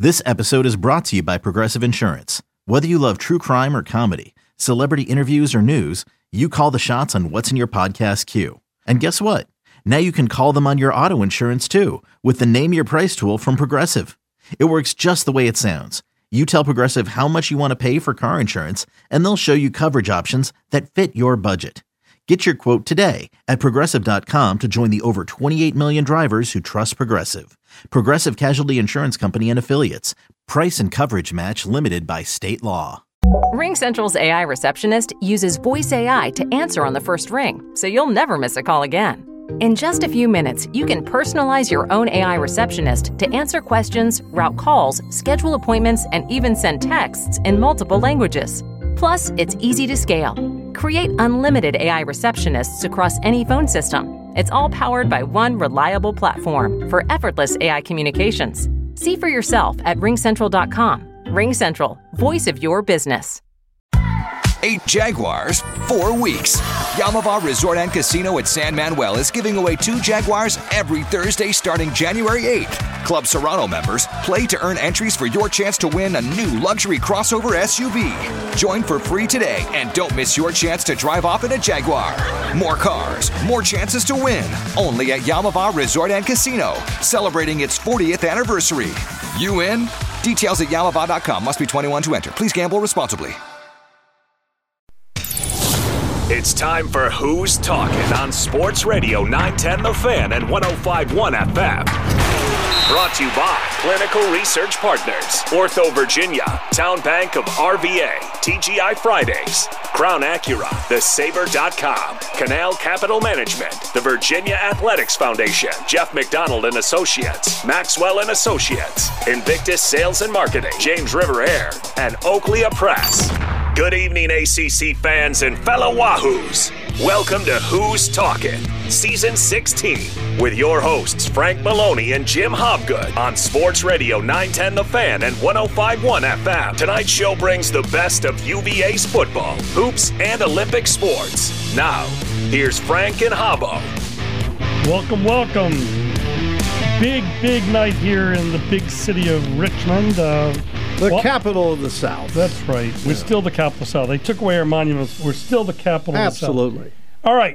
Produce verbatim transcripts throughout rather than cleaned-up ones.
This episode is brought to you by Progressive Insurance. Whether you love true crime or comedy, celebrity interviews or news, you call the shots on what's in your podcast queue. And guess what? Now you can call them on your auto insurance too with the Name Your Price tool from Progressive. It works just the way it sounds. You tell Progressive how much you want to pay for car insurance, and they'll show you coverage options that fit your budget. Get your quote today at Progressive dot com to join the over twenty-eight million drivers who trust Progressive. Progressive Casualty Insurance Company and Affiliates. Price and coverage match limited by state law. RingCentral's A I receptionist uses voice A I to answer on the first ring, so you'll never miss a call again. In just a few minutes, you can personalize your own A I receptionist to answer questions, route calls, schedule appointments, and even send texts in multiple languages. Plus, it's easy to scale. Create unlimited A I receptionists across any phone system. It's all powered by one reliable platform for effortless A I communications. See for yourself at ring central dot com. RingCentral, voice of your business. Eight Jaguars, four weeks. Yamava Resort and Casino at San Manuel is giving away two Jaguars every Thursday starting January eighth. Club Serrano members, play to earn entries for your chance to win a new luxury crossover S U V. Join for free today and don't miss your chance to drive off in a Jaguar. More cars, more chances to win. Only at Yamava Resort and Casino, celebrating its fortieth anniversary. You in? Details at yamava dot com. Must be twenty-one to enter. Please gamble responsibly. It's time for Who's Talking on Sports Radio nine ten The Fan and one oh five point one F M. Brought to you by Clinical Research Partners, Ortho Virginia, Town Bank of R V A, T G I Fridays, Crown Acura, the saber dot com, Canal Capital Management, the Virginia Athletics Foundation, Jeff McDonald and Associates, Maxwell and Associates, Invictus Sales and Marketing, James River Air, and Oakley Press. Good evening, A C C fans and fellow Wahoos. Welcome to Who's Talking, Season sixteen, with your hosts Frank Maloney and Jim Hobgood on Sports Radio nine ten The Fan and one oh five point one F M. Tonight's show brings the best of U V A's football, hoops, and Olympic sports. Now, here's Frank and Hobbo. Welcome, welcome. Big, big night here in the big city of Richmond. Uh, The well, capital of the South. That's right. We're yeah. still the capital of the South. They took away our monuments. We're still the capital Absolutely. of the South. Absolutely. All right.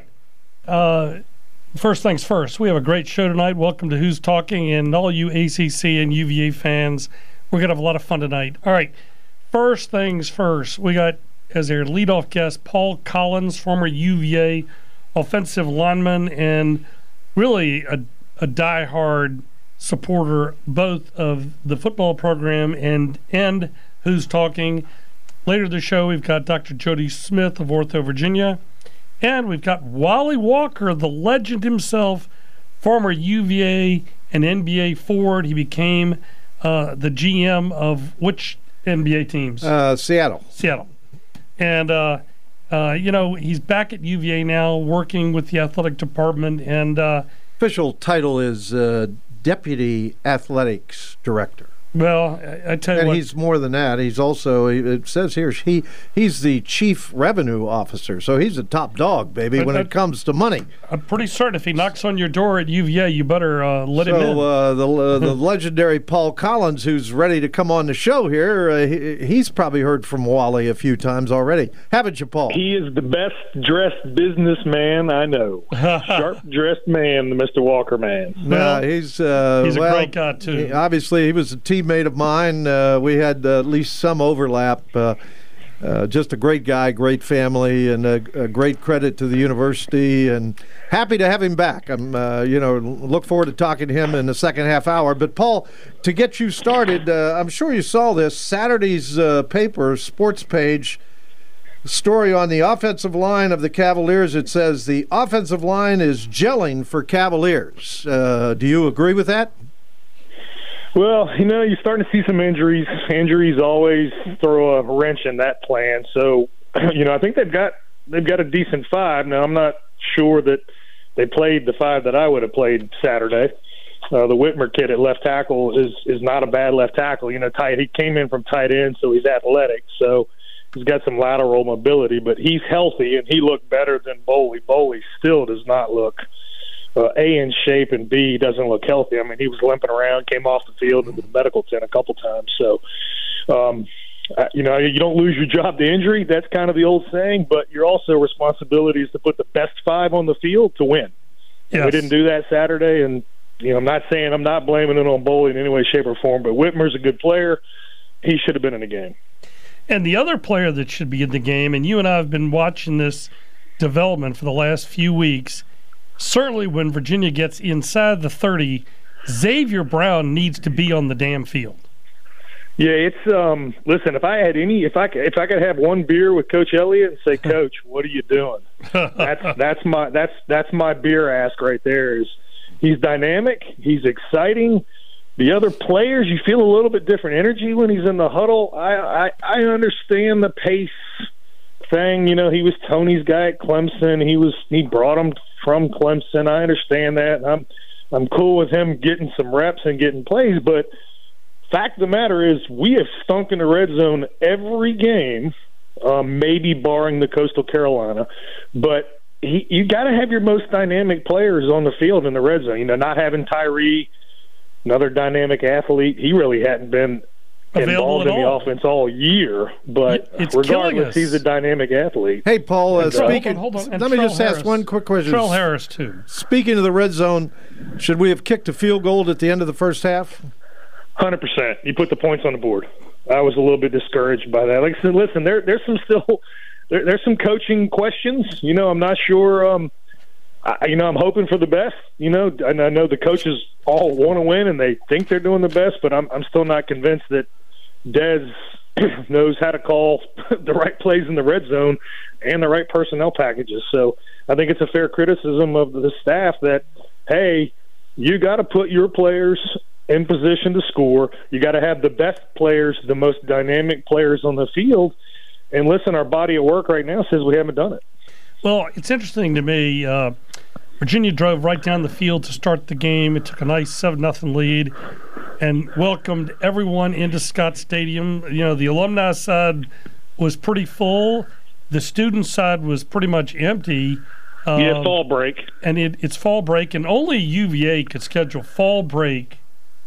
Uh, first things first. We have a great show tonight. Welcome to Who's Talking, and all you A C C and U V A fans. We're going to have a lot of fun tonight. All right. First things first. We got, as our leadoff guest, Paul Collins, former U V A offensive lineman and really a, a diehard supporter both of the football program and and Who's Talking. Later this show, we've got Doctor Jody Smith of Ortho Virginia, and we've got Wally Walker, the legend himself, former U V A and N B A forward. He became uh, the G M of which N B A teams? Uh, Seattle. Seattle. And, uh, uh, you know, he's back at U V A now working with the athletic department. And uh, official title is uh, Deputy Athletics Director. Well, I, I tell you and what. And he's more than that. He's also, it says here, he he's the Chief Revenue Officer. So he's a top dog, baby, when I, it comes to money. I'm pretty certain if he knocks on your door at U V A, you better uh, let so, him in. So uh, the, uh, the legendary Paul Collins, who's ready to come on the show here, uh, he, he's probably heard from Wally a few times already. Haven't you, Paul? He is the best-dressed businessman I know. Sharp-dressed man, the Mister Walker man. Well, yeah, he's, uh, he's a well, great guy, too. He, obviously, he was a teammate of mine. Uh, we had uh, at least some overlap. Uh, uh, just a great guy, great family, and a, a great credit to the university. And happy to have him back. I'm, uh, you know, look forward to talking to him in the second half hour. But Paul, to get you started, uh, I'm sure you saw this Saturday's uh, paper, sports page. Story on the offensive line of the Cavaliers. It says the offensive line is gelling for Cavaliers. Uh, do you agree with that? Well, you know, you're starting to see some injuries. Injuries always throw a wrench in that plan. So, you know, I think they've got they've got a decent five. Now, I'm not sure that they played the five that I would have played Saturday. Uh, the Whitmer kid at left tackle is is not a bad left tackle. You know, tight, he came in from tight end, so he's athletic. So he's got some lateral mobility, but he's healthy, and he looked better than Boley. Boley still does not look uh, A, in shape, and B, doesn't look healthy. I mean, he was limping around, came off the field into the medical tent a couple times. So, um, uh, you know, you don't lose your job to injury. That's kind of the old saying, but your also responsibility is to put the best five on the field to win. Yes. We didn't do that Saturday, and you know, I'm not saying I'm not blaming it on Boley in any way, shape, or form, but Whitmer's a good player. He should have been in the game. And the other player that should be in the game, and you and I have been watching this development for the last few weeks, certainly when Virginia gets inside the thirty, Xavier Brown needs to be on the damn field. Yeah, it's um. Listen, if I had any, if I could, if I could have one beer with Coach Elliott and say, Coach, what are you doing? That's that's my that's that's my beer ask right there. Is he's dynamic, he's exciting. The other players, you feel a little bit different energy when he's in the huddle. I I, I understand the pace thing. You know, he was Tony's guy at Clemson. He was he brought him from Clemson. I understand that. I'm I'm cool with him getting some reps and getting plays, but fact of the matter is, we have stunk in the red zone every game, um, maybe barring the Coastal Carolina. But he, you got to have your most dynamic players on the field in the red zone. You know, not having Tyree, another dynamic athlete, he really hadn't been Available involved in the all. offense all year. But It's killing regardless, us. he's a dynamic athlete. Hey, Paul, uh, Hold on, speaking, hold on. And let me Trell just Harris. ask one quick question. Trell Harris, too. Speaking of the red zone, should we have kicked a field goal at the end of the first half? one hundred percent. You put the points on the board. I was a little bit discouraged by that. Like I said, listen, there, there's some still there, there's some coaching questions. You know, I'm not sure. Um, I, you know, I'm hoping for the best. You know, and I know the coaches all want to win and they think they're doing the best, but I'm I'm still not convinced that Dez knows how to call the right plays in the red zone and the right personnel packages. So I think it's a fair criticism of the staff that, hey, you got to put your players in position to score. You got to have the best players, the most dynamic players on the field. And listen, our body of work right now says we haven't done it. Well, it's interesting to me. Uh, Virginia drove right down the field to start the game. It took a nice seven nothing lead and welcomed everyone into Scott Stadium. You know, the alumni side was pretty full. The student side was pretty much empty. Um, yeah, fall break. And it, it's fall break, and only U V A could schedule fall break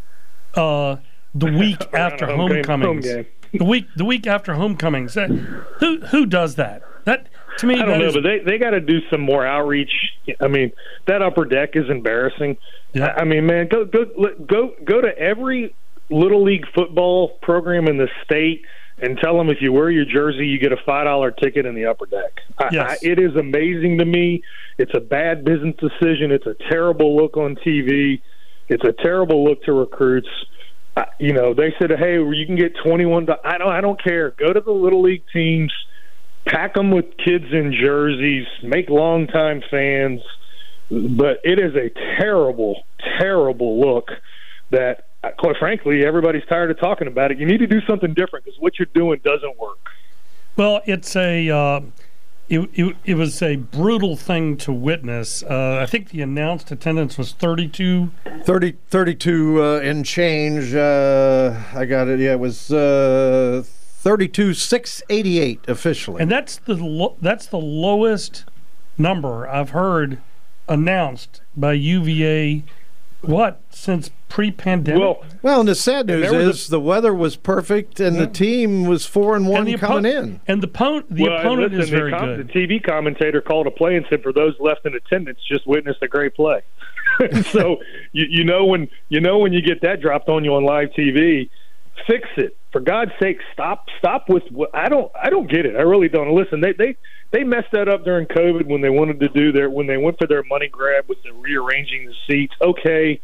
uh, the week after home game- homecomings. home game. the week the week after homecomings. That, who who does that? That to me, I don't that know, is, but they, they got to do some more outreach. I mean, that upper deck is embarrassing. Yeah. I, I mean, man, go go go go to every little league football program in the state and tell them if you wear your jersey, you get a five dollar ticket in the upper deck. I, Yes. I, it is amazing to me. It's a bad business decision. It's a terrible look on T V. It's a terrible look to recruits. I, you know, they said, hey, you can get twenty-one. I don't. I don't care. Go to the little league teams. Pack them with kids in jerseys, make longtime fans, but it is a terrible, terrible look that, quite frankly, everybody's tired of talking about it. You need to do something different because what you're doing doesn't work. well, it's a uh, it, it it was a brutal thing to witness. Uh, I think the announced attendance was thirty-two. thirty, thirty-two uh, and change. Uh, I got it. Yeah, it was uh, thirty-two six eighty-eight officially. And that's the lo- that's the lowest number I've heard announced by U V A. What since pre-pandemic? Well, Well, and the sad news there was is the weather was perfect and the team was four and one and the coming oppo- in. and the, po- the well, opponent listen, is very the, com- good. the T V commentator called a play and said, for those left in attendance, just witnessed a great play. So you, you know when you know when you get that dropped on you on live T V, fix it. For God's sake, stop stop with what I don't I don't get it. I really don't. Listen, they they they messed that up during COVID when they wanted to do their when they went for their money grab with the rearranging the seats. Okay,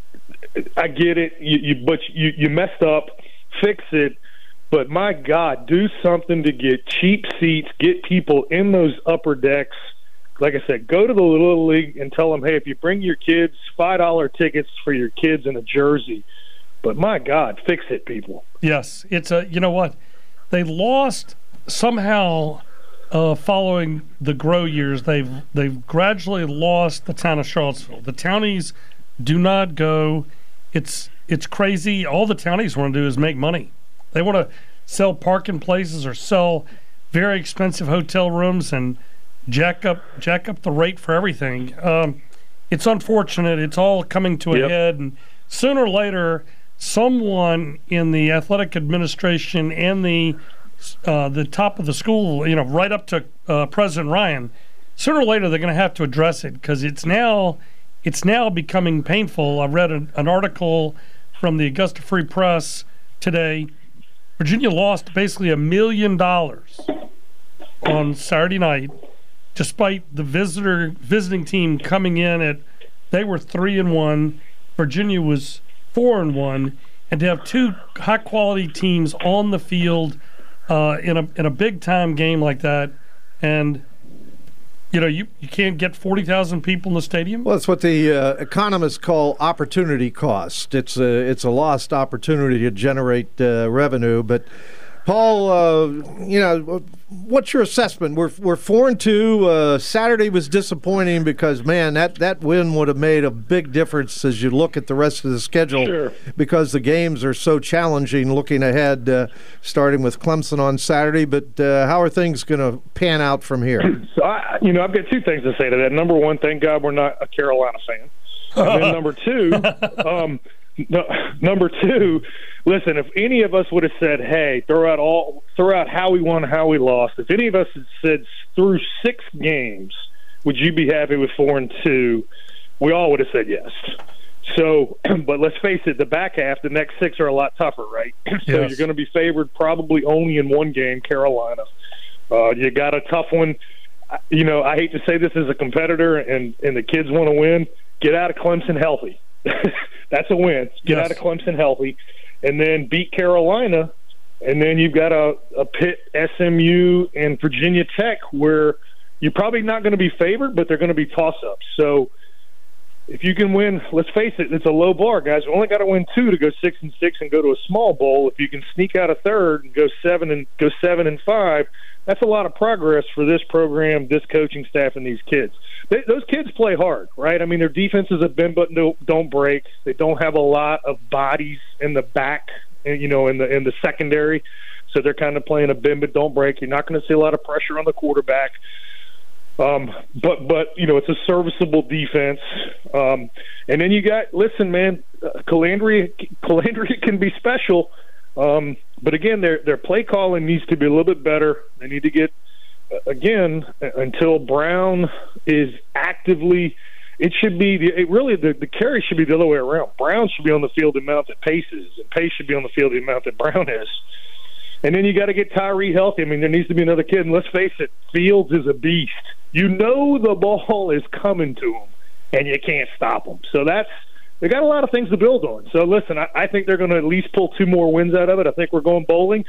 I get it. You, you but you you messed up. Fix it. But my God, do something to get cheap seats, get people in those upper decks. Like I said, go to the Little League and tell them, hey, if you bring your kids, five dollar tickets for your kids in a jersey. But my God, fix it, people. Yes, it's a. You know what? They lost somehow. Uh, following the grow years, they've they've gradually lost the town of Charlottesville. The townies do not go. It's it's crazy. All the townies want to do is make money. They want to sell parking places or sell very expensive hotel rooms and jack up jack up the rate for everything. Um, it's unfortunate. It's all coming to a Yep. head, and sooner or later, someone in the athletic administration and the uh, the top of the school, you know, right up to uh, President Ryan, sooner or later they're going to have to address it because it's now it's now becoming painful. I read an, an article from the Augusta Free Press today. Virginia lost basically a million dollars on Saturday night, despite the visitor visiting team coming in at they were three and one, Virginia was four and one, and to have two high quality teams on the field uh, in a in a big time game like that, and you know you, you can't get forty thousand people in the stadium. Well, it's what the uh, economists call opportunity cost. It's a it's a lost opportunity to generate uh, revenue, but. Paul, uh, you know, what's your assessment? We're we're four and two. Uh, Saturday was disappointing because man, that, that win would have made a big difference as you look at the rest of the schedule. Sure. Because the games are so challenging. Looking ahead, uh, starting with Clemson on Saturday, but uh, how are things going to pan out from here? So I, you know, I've got two things to say to that. Number one, thank God we're not a Carolina fan. And then number two, um, no, number two. Listen, if any of us would have said, "Hey, throw out all, throw out how we won, how we lost," if any of us had said through six games, would you be happy with four and two? We all would have said yes. So, but let's face it, the back half, the next six are a lot tougher, right? So Yes. you're going to be favored probably only in one game, Carolina. Uh, you got a tough one. You know, I hate to say this as a competitor, and and the kids want to win. Get out of Clemson healthy. That's a win. Get Yes. out of Clemson healthy. And then beat Carolina, and then you've got a, a Pitt, S M U, and Virginia Tech where you're probably not going to be favored, but they're going to be toss-ups. So if you can win, let's face it, it's a low bar, guys. We only got to win two to go six and six and go to a small bowl. If you can sneak out a third and go seven and go seven and five, that's a lot of progress for this program, this coaching staff, and these kids. They, those kids play hard, right? I mean, their defenses have been but don't, don't break. They don't have a lot of bodies in the back, you know, in the in the secondary. So they're kind of playing a bend but don't break. You're not going to see a lot of pressure on the quarterback. Um, but but you know, it's a serviceable defense. Um, and then you got listen, man, uh, Calandria Calandria can be special. Um, but again, their their play calling needs to be a little bit better. They need to get uh, again until Brown is actively. It should be the it really the, the carry should be the other way around. Brown should be on the field the amount that Pace is, and Pace should be on the field the amount that Brown is. And then you got to get Tyree healthy. I mean, there needs to be another kid. And let's face it, Fields is a beast. You know the ball is coming to him, and you can't stop him. So that's they got a lot of things to build on. So listen, I, I think they're going to at least pull two more wins out of it. I think we're going bowling,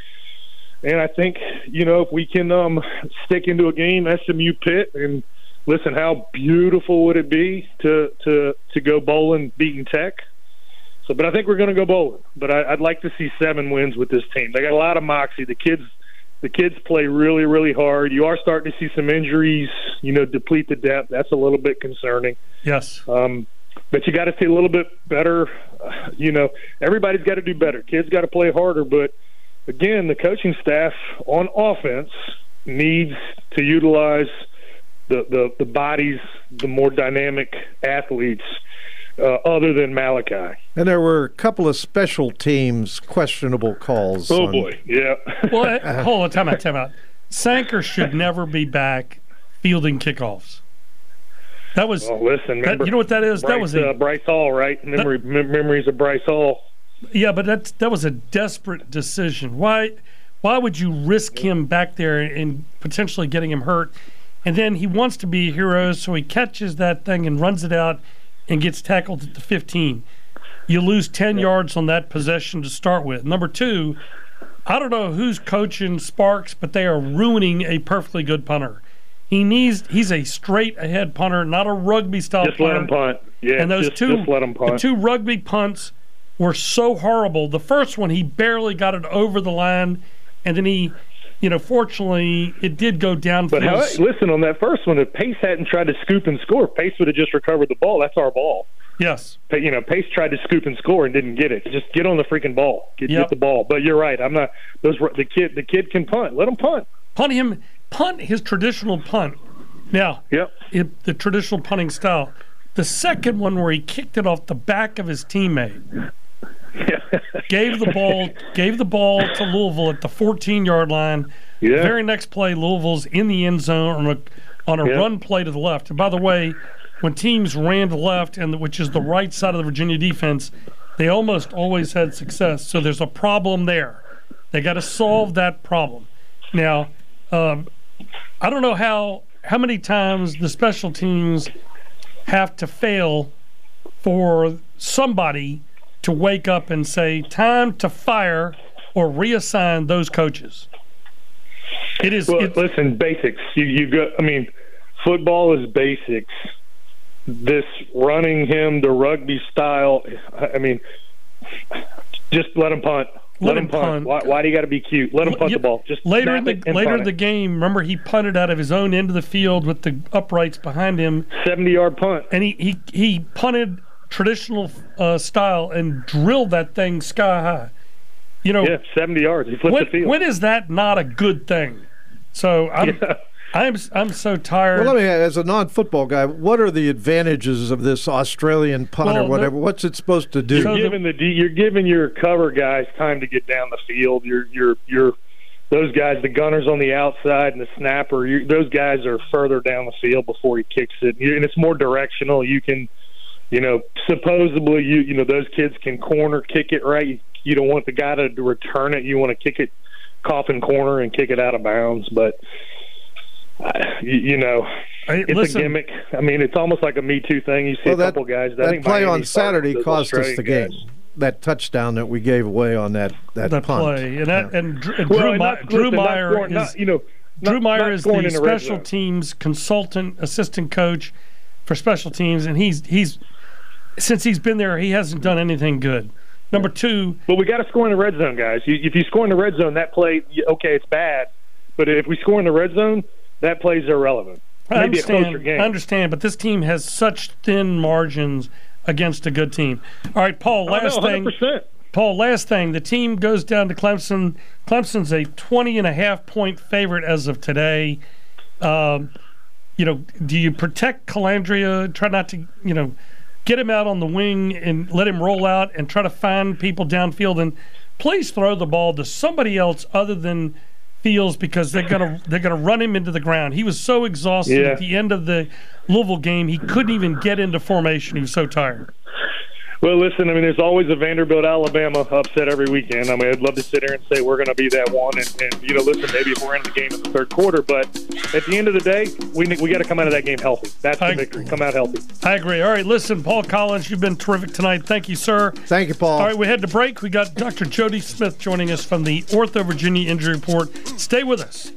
and I think you know if we can um, stick into a game, S M U Pitt, and listen, how beautiful would it be to to to go bowling, beating Tech. So, but I think we're going to go bowling. But I, I'd like to see seven wins with this team. They got a lot of moxie. The kids, the kids play really, really hard. You are starting to see some injuries, you know, deplete the depth. That's a little bit concerning. Yes. Um, but you got to see a little bit better. Uh, you know, everybody's got to do better. Kids got to play harder. But again, the coaching staff on offense needs to utilize the the, the bodies, the more dynamic athletes. Uh, other than Malachi. And there were a couple of special teams questionable calls. Oh, on, boy, yeah. Well, uh, hold on, time out, time out. Sanker should never be back fielding kickoffs. That was. Oh, listen, that, you know what that is? Bryce, that was a uh, Bryce Hall, right? Memory, that, mem- memories of Bryce Hall. Yeah, but that that was a desperate decision. Why? Why would you risk him back there and potentially getting him hurt? And then he wants to be a hero, so he catches that thing and runs it out and gets tackled at the fifteen. You lose ten yeah. yards on that possession to start with. Number two, I don't know who's coaching Sparks, but they are ruining a perfectly good punter. He needs he's a straight ahead punter, not a rugby style just punter. Just let him punt. Yeah, and those just, two, just let him punt. The two rugby punts were so horrible. The first one, he barely got it over the line, and then he, you know, fortunately, it did go downfield. But how, listen, on that first one, if Pace hadn't tried to scoop and score, Pace would have just recovered the ball. That's our ball. Yes. But, you know, Pace tried to scoop and score and didn't get it. Just get on the freaking ball. Get, yep. get the ball. But you're right. I'm not. Those the kid. The kid can punt. Let him punt. Punt him. Punt his traditional punt. Now, yep. It, the traditional punting style. The second one where he kicked it off the back of his teammate. gave the ball gave the ball to Louisville at the fourteen-yard line. Yeah. Very next play, Louisville's in the end zone on a on a Yeah. run play to the left. And by the way, when teams ran to the left, and the, which is the right side of the Virginia defense, they almost always had success. So there's a problem there. They got to solve that problem. Now, um, I don't know how how many times the special teams have to fail for somebody to wake up and say, time to fire or reassign those coaches. It is. Well, it, listen, basics. You, you go. I mean, football is basics. This running him the rugby style. I mean, just let him punt. Let, let him punt. punt. Why, why do you got to be cute? Let him punt you, the ball. Just later in the later in it. the game. Remember, he punted out of his own end of the field with the uprights behind him. seventy-yard punt. And he he he punted traditional uh, style and drilled that thing sky high. You know, yeah, seventy yards. He flipped when, the field. When is that not a good thing? So I'm yeah. I'm I'm so tired. Well, let me, as a non-football guy, what are the advantages of this Australian punt well, or whatever? the, What's it supposed to do? You're giving the you're giving your cover guys time to get down the field. You're you're you're those guys, the gunners on the outside and the snapper. You, those guys are further down the field before he kicks it, and it's more directional. You can, you know, supposedly you you know those kids can corner kick it right. You, you don't want the guy to return it. You want to kick it coffin corner and kick it out of bounds, but. Uh, you, you know, hey, it's listen, a gimmick. I mean, it's almost like a Me Too thing. You see well, a that, couple guys. That I think play Miami on Saturday cost us the game. Guys. That touchdown that we gave away on that that, that punt. play, and that yeah. and, and well, Drew, and My, not, Drew listen, Meyer scoring, is not, you know Drew not, Meyer not is the special the teams consultant, assistant coach for special teams, and he's he's since he's been there, he hasn't done anything good. Number two, but we got to score in the red zone, guys. You, if you score in the red zone, that play, okay, it's bad. But if we score in the red zone, that play's irrelevant. I Maybe understand, a closer game. I understand, but this team has such thin margins against a good team. All right, Paul, last oh, no, one hundred percent. thing. Paul, last thing. The team goes down to Clemson. Clemson's a twenty and a half point favorite as of today. Um, you know, do you protect Calandria? Try not to, you know, get him out on the wing and let him roll out and try to find people downfield. And please throw the ball to somebody else other than Fields, because they're gonna they're gonna run him into the ground. He was so exhausted yeah. at the end of the Louisville game, he couldn't even get into formation. He was so tired. Well, listen, I mean, there's always a Vanderbilt, Alabama upset every weekend. I mean, I'd love to sit here and say we're going to be that one. And, and, you know, listen, maybe if we're in the game in the third quarter. But at the end of the day, we we got to come out of that game healthy. That's the I, victory. Come out healthy. I agree. All right, listen, Paul Collins, you've been terrific tonight. Thank you, sir. Thank you, Paul. All right, we head to break. We got Doctor Jody Smith joining us from the Ortho Virginia Injury Report. Stay with us.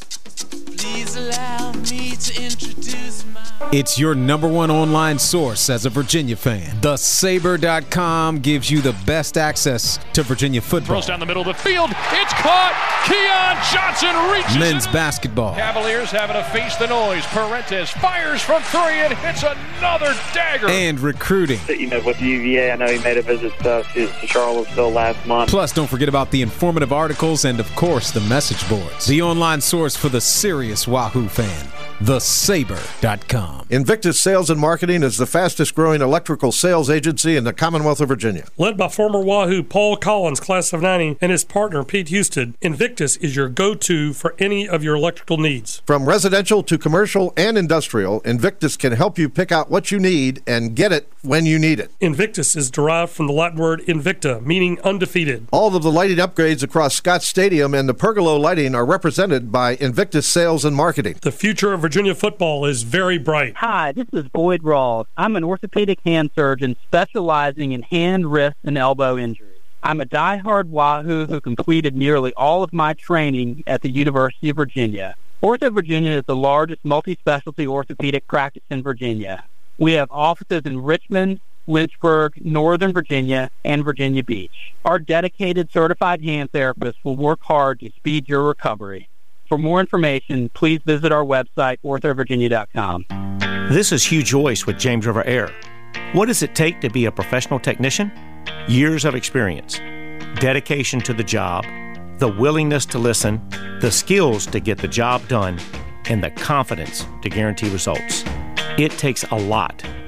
Please allow me to introduce my... It's your number one online source as a Virginia fan. The Saber dot com gives you the best access to Virginia football. Throws down the middle of the field. It's caught. Keon Johnson reaches Men's it. basketball. Cavaliers having to face the noise. Parentes fires from three and hits another dagger. And recruiting. You know, with U V A, I know he made a visit to, to Charlottesville last month. Plus, don't forget about the informative articles and, of course, the message boards. The online source for the serious Wahoo fan. The Saber dot com. Invictus Sales and Marketing is the fastest growing electrical sales agency in the Commonwealth of Virginia. Led by former Wahoo Paul Collins, class of ninety, and his partner Pete Houston, Invictus is your go-to for any of your electrical needs. From residential to commercial and industrial, Invictus can help you pick out what you need and get it when you need it. Invictus is derived from the Latin word invicta, meaning undefeated. All of the lighting upgrades across Scott Stadium and the pergola lighting are represented by Invictus Sales and Marketing. The future of Virginia football is very bright. Hi, this is Boyd Rawls. I'm an orthopedic hand surgeon specializing in hand, wrist, and elbow injuries. I'm a diehard Wahoo who completed nearly all of my training at the University of Virginia. Ortho Virginia is the largest multi-specialty orthopedic practice in Virginia. We have offices in Richmond, Lynchburg, Northern Virginia, and Virginia Beach. Our dedicated certified hand therapists will work hard to speed your recovery. For more information, please visit our website, ortho virginia dot com. This is Hugh Joyce with James River Air. What does it take to be a professional technician? Years of experience, dedication to the job, the willingness to listen, the skills to get the job done, and the confidence to guarantee results. It takes a lot to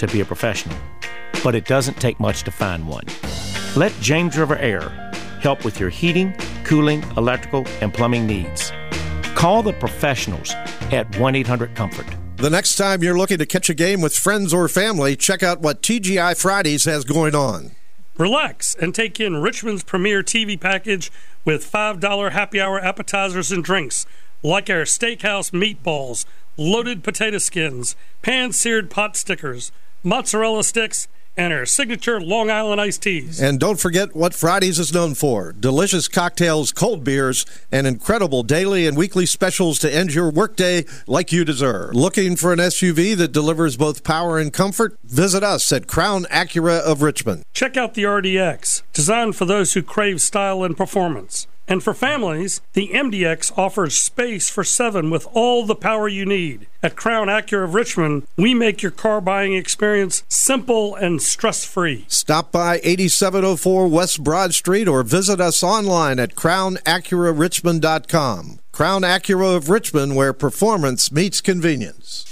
to be a professional, but it doesn't take much to find one. Let James River Air help with your heating, cooling, electrical, and plumbing needs. Call the professionals at one eight hundred comfort. The next time you're looking to catch a game with friends or family, check out what T G I Fridays has going on. Relax and take in Richmond's premier T V package with five dollar happy hour appetizers and drinks, like our steakhouse meatballs, loaded potato skins, pan-seared pot stickers, mozzarella sticks, and our signature Long Island iced teas. And don't forget what Fridays is known for. Delicious cocktails, cold beers, and incredible daily and weekly specials to end your workday like you deserve. Looking for an S U V that delivers both power and comfort? Visit us at Crown Acura of Richmond. Check out the R D X, designed for those who crave style and performance. And for families, the M D X offers space for seven with all the power you need. At Crown Acura of Richmond, we make your car buying experience simple and stress-free. Stop by eighty-seven oh four West Broad Street or visit us online at crown acura richmond dot com. Crown Acura of Richmond, where performance meets convenience.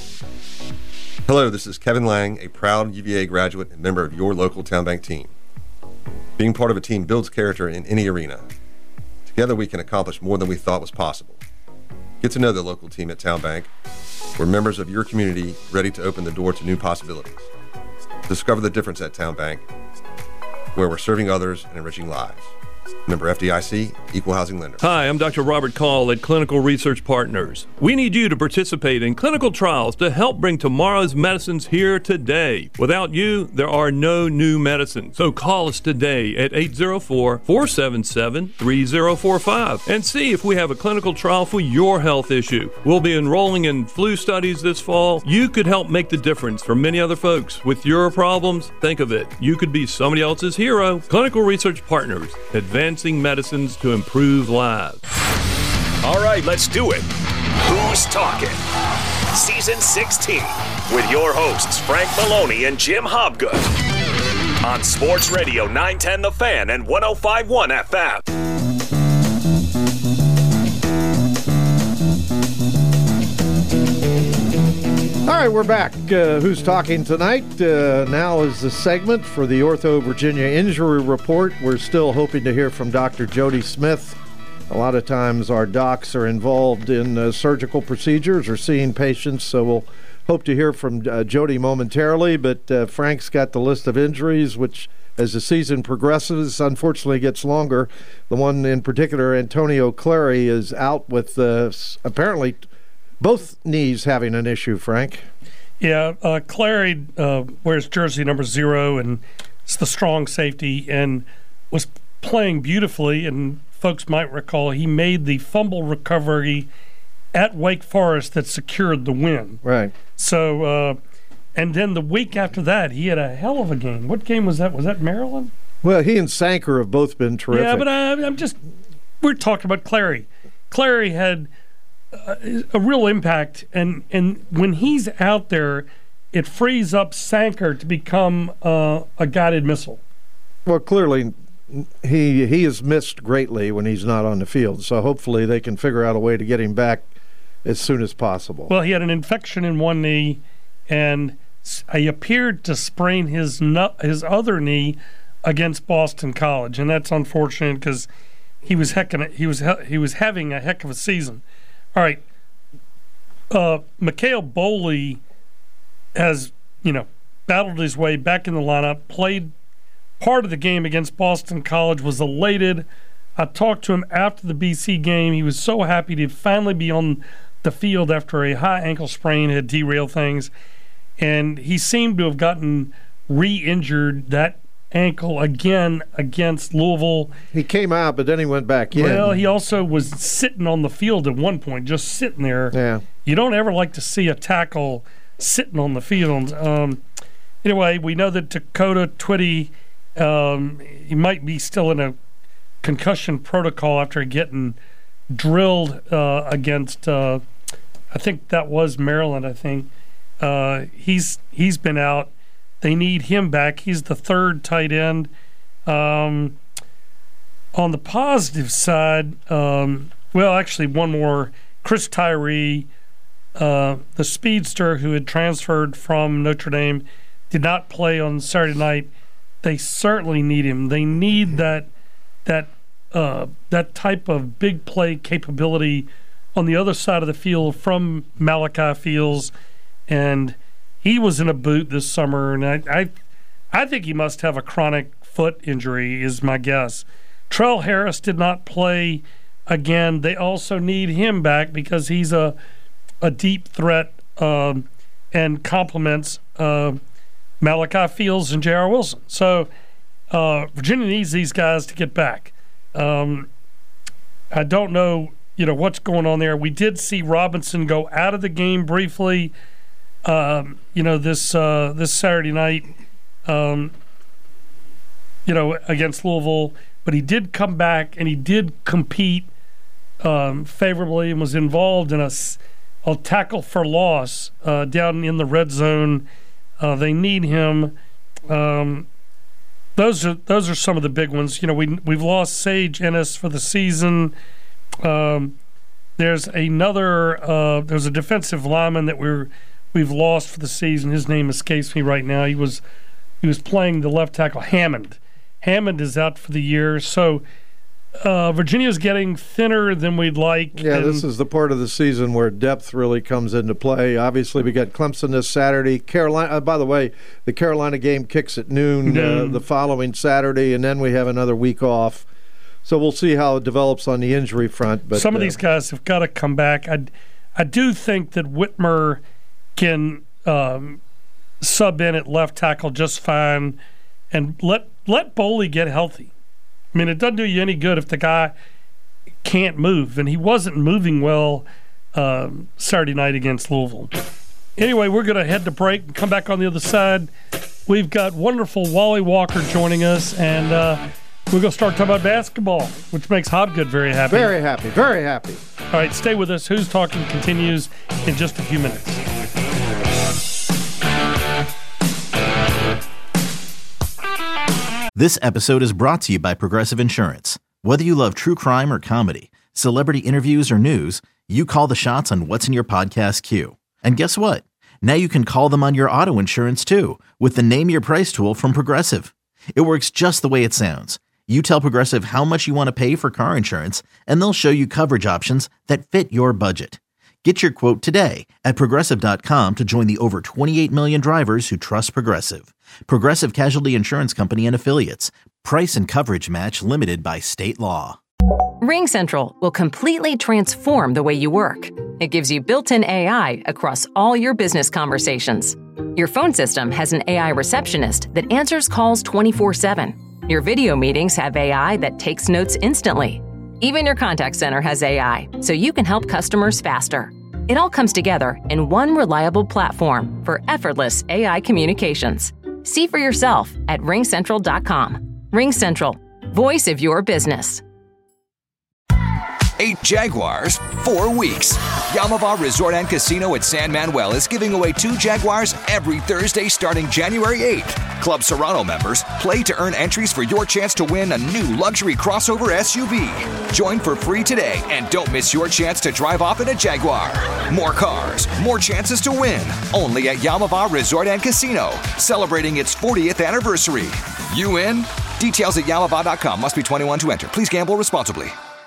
Hello, this is Kevin Lang, a proud U V A graduate and member of your local Town Bank team. Being part of a team builds character in any arena. Together we can accomplish more than we thought was possible. Get to know the local team at Town Bank. We're members of your community ready to open the door to new possibilities. Discover the difference at Town Bank, where we're serving others and enriching lives. Member F D I C, Equal Housing Lender. Hi, I'm Doctor Robert Call at Clinical Research Partners. We need you to participate in clinical trials to help bring tomorrow's medicines here today. Without you, there are no new medicines. So call us today at eight zero four, four seven seven, three zero four five and see if we have a clinical trial for your health issue. We'll be enrolling in flu studies this fall. You could help make the difference for many other folks. With your problems, think of it. You could be somebody else's hero. Clinical Research Partners, advancing medicines to improve lives. All right, let's do it. Who's Talking? Season sixteen with your hosts Frank Maloney and Jim Hobgood on Sports Radio nine ten The Fan and one oh five point one F M. All right, we're back. Uh, who's talking tonight? Uh, now is the segment for the Ortho Virginia Injury Report. We're still hoping to hear from Doctor Jody Smith. A lot of times our docs are involved in uh, surgical procedures or seeing patients, so we'll hope to hear from uh, Jody momentarily. But uh, Frank's got the list of injuries, which as the season progresses, unfortunately gets longer. The one in particular, Antonio Clary, is out with uh, apparently both knees having an issue, Frank. Yeah, uh, Clary uh, wears jersey number zero, and it's the strong safety, and was playing beautifully. And folks might recall he made the fumble recovery at Wake Forest that secured the win. Right. So, uh, and then the week after that, he had a hell of a game. What game was that? Was that Maryland? Well, he and Sanker have both been terrific. Yeah, but I, I'm just, we're talking about Clary. Clary had a real impact, and, and when he's out there, it frees up Sanker to become uh, a guided missile. Well, clearly, he he is missed greatly when he's not on the field, so hopefully they can figure out a way to get him back as soon as possible. Well, he had an infection in one knee, and he appeared to sprain his nu- his other knee against Boston College, and that's unfortunate because he was heckin' he was he was having a heck of a season. All right, uh, Mikhail Boley has, you know, battled his way back in the lineup, played part of the game against Boston College, was elated. I talked to him after the B C game. He was so happy to finally be on the field after a high ankle sprain had derailed things. And he seemed to have gotten re-injured that ankle again against Louisville. He came out, but then he went back in. Well, he also was sitting on the field at one point, just sitting there. Yeah. You don't ever like to see a tackle sitting on the field. Um, anyway, we know that Dakota Twitty, um, he might be still in a concussion protocol after getting drilled uh, against, uh, I think that was Maryland, I think. Uh, he's he's been out. They need him back. He's the third tight end. Um, on the positive side, um, well, actually, one more. Chris Tyree uh, the speedster who had transferred from Notre Dame, did not play on Saturday night. They certainly need him. They need that that uh, that type of big play capability on the other side of the field from Malachi Fields, and he was in a boot this summer, and I, I, I think he must have a chronic foot injury, is my guess. Trell Harris did not play again. They also need him back because he's a a deep threat um, and complements uh, Malachi Fields and J R. Wilson. So uh, Virginia needs these guys to get back. Um, I don't know, you know, what's going on there. We did see Robinson go out of the game briefly, um, you know, this uh, this Saturday night, um, you know, against Louisville. But he did come back and he did compete um, favorably and was involved in a, a tackle for loss uh, down in the red zone. Uh, they need him. Um, those are those are some of the big ones. You know, we we've lost Sage Ennis for the season. Um, there's another. Uh, there's a defensive lineman that we're we've lost for the season. His name escapes me right now. He was he was playing the left tackle. Hammond. Hammond is out for the year. So uh, Virginia's getting thinner than we'd like. Yeah, this is the part of the season where depth really comes into play. Obviously, we got Clemson this Saturday. Carolina. Uh, by the way, the Carolina game kicks at noon uh, the following Saturday, and then we have another week off. So we'll see how it develops on the injury front. But some of uh, these guys have got to come back. I, I do think that Whitmer can um, sub in at left tackle just fine, and let let Boley get healthy. I mean, it doesn't do you any good if the guy can't move, and he wasn't moving well um, Saturday night against Louisville. Anyway, we're going to head to break and come back on the other side. We've got wonderful Wally Walker joining us, and uh, we're going to start talking about basketball, which makes Hobgood very happy. Very happy, very happy. All right, stay with us. Who's Talking continues in just a few minutes. This episode is brought to you by Progressive Insurance. Whether you love true crime or comedy, celebrity interviews or news, you call the shots on what's in your podcast queue. And guess what? Now you can call them on your auto insurance too with the Name Your Price tool from Progressive. It works just the way it sounds. You tell Progressive how much you want to pay for car insurance, and they'll show you coverage options that fit your budget. Get your quote today at Progressive dot com to join the over twenty-eight million drivers who trust Progressive. Progressive Casualty Insurance Company and Affiliates. Price and coverage match limited by state law. RingCentral will completely transform the way you work. It gives you built-in A I across all your business conversations. Your phone system has an A I receptionist that answers calls twenty-four seven. Your video meetings have A I that takes notes instantly. Even your contact center has A I, so you can help customers faster. It all comes together in one reliable platform for effortless A I communications. See for yourself at ring central dot com. RingCentral, voice of your business. Eight Jaguars, four weeks. Yamava Resort and Casino at San Manuel is giving away two Jaguars every Thursday starting January eighth. Club Serrano members play to earn entries for your chance to win a new luxury crossover S U V. Join for free today and don't miss your chance to drive off in a Jaguar. More cars, more chances to win. Only at Yamava Resort and Casino, celebrating its fortieth anniversary. You in? Details at yamava dot com. Must be twenty-one to enter. Please gamble responsibly.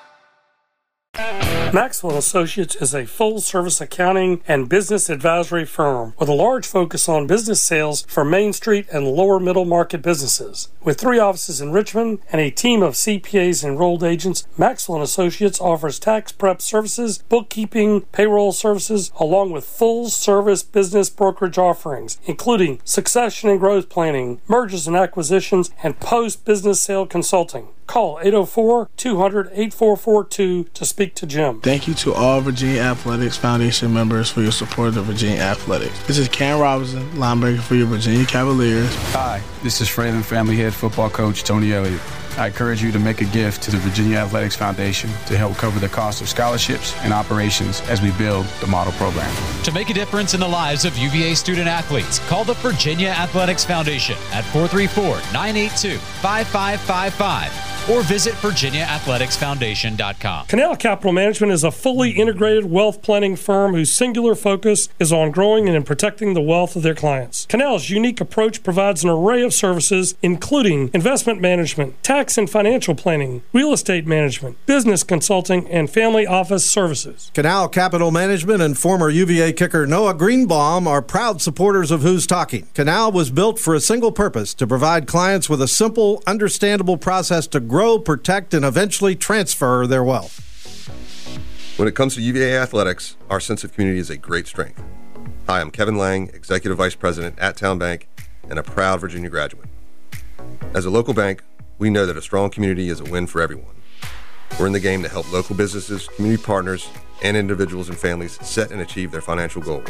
Maxwell Associates is a full-service accounting and business advisory firm with a large focus on business sales for Main Street and lower middle market businesses. With three offices in Richmond and a team of C P As and enrolled agents, Maxwell Associates offers tax prep services, bookkeeping, payroll services, along with full-service business brokerage offerings, including succession and growth planning, mergers and acquisitions, and post-business sale consulting. Call eight oh four, two hundred, eight four four two to speak to Jim. Thank you to all Virginia Athletics Foundation members for your support of Virginia Athletics. This is Cam Robinson, linebacker for your Virginia Cavaliers. Hi, this is Fralin Family Head football coach Tony Elliott. I encourage you to make a gift to the Virginia Athletics Foundation to help cover the cost of scholarships and operations as we build the model program. To make a difference in the lives of U V A student athletes, call the Virginia Athletics Foundation at four three four, nine eight two, five five five five. or visit virginia athletics foundation dot com. Canal Capital Management is a fully integrated wealth planning firm whose singular focus is on growing and protecting the wealth of their clients. Canal's unique approach provides an array of services, including investment management, tax and financial planning, real estate management, business consulting, and family office services. Canal Capital Management and former U V A kicker Noah Greenbaum are proud supporters of Who's Talking. Canal was built for a single purpose: to provide clients with a simple, understandable process to grow, protect, and eventually transfer their wealth. When it comes to U V A athletics, our sense of community is a great strength. Hi, I'm Kevin Lang, Executive Vice President at Town Bank and a proud Virginia graduate. As a local bank, we know that a strong community is a win for everyone. We're in the game to help local businesses, community partners, and individuals and families set and achieve their financial goals.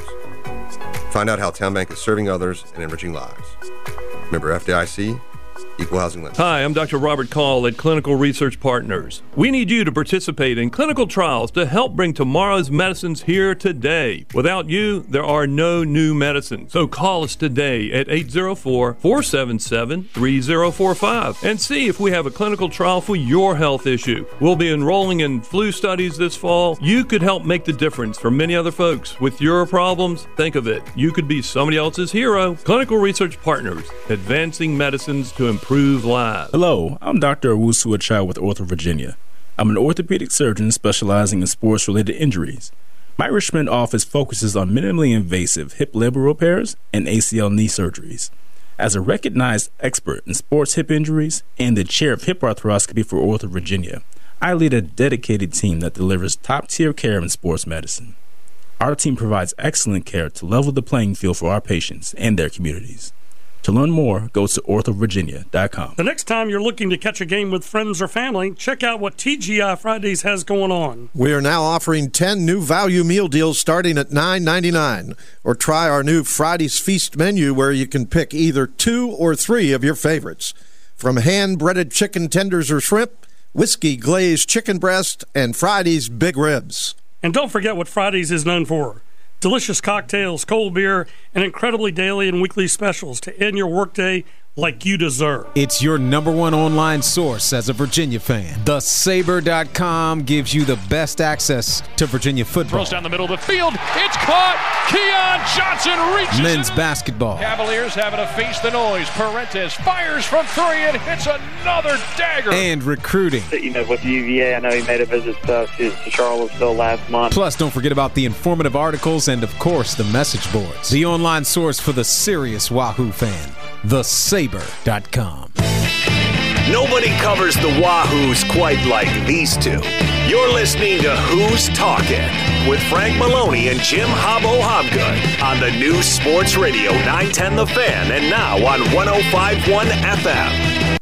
Find out how Town Bank is serving others and enriching lives. Member F D I C, Equal Housing Lender. Hi, I'm Doctor Robert Call at Clinical Research Partners. We need you to participate in clinical trials to help bring tomorrow's medicines here today. Without you, there are no new medicines. So call us today at eight zero four, four seven seven, three zero four five and see if we have a clinical trial for your health issue. We'll be enrolling in flu studies this fall. You could help make the difference for many other folks. With your problems, think of it. You could be somebody else's hero. Clinical Research Partners, advancing medicines to improve Improve lives. Hello, I'm Doctor Owusu Achai with Ortho Virginia. I'm an orthopedic surgeon specializing in sports-related injuries. My Richmond office focuses on minimally invasive hip labral repairs and A C L knee surgeries. As a recognized expert in sports hip injuries and the chair of hip arthroscopy for Ortho Virginia, I lead a dedicated team that delivers top-tier care in sports medicine. Our team provides excellent care to level the playing field for our patients and their communities. To learn more, go to ortho virginia dot com. The next time you're looking to catch a game with friends or family, check out what T G I Fridays has going on. We are now offering ten new value meal deals starting at nine ninety-nine. Or try our new Friday's Feast menu where you can pick either two or three of your favorites. From hand-breaded chicken tenders or shrimp, whiskey glazed chicken breast, and Friday's big ribs. And don't forget what Fridays is known for. Delicious cocktails, cold beer, and incredibly daily and weekly specials to end your workday like you deserve. It's your number one online source as a Virginia fan. The Saber dot com gives you the best access to Virginia football. Throws down the middle of the field. It's caught. Keon Johnson reaches Men's it. basketball. Cavaliers having to face the noise. Parentes fires from three and hits another dagger. And recruiting. You know, with U V A, I know he made a visit uh, to Charlottesville last month. Plus, don't forget about the informative articles and, of course, the message boards. The online source for the serious Wahoo fan. the saber dot com. Nobody covers the Wahoos quite like these two. You're listening to Who's Talking with Frank Maloney and Jim Hobbo Hobgood on the new Sports Radio nine ten The Fan and now on one oh five point one F M.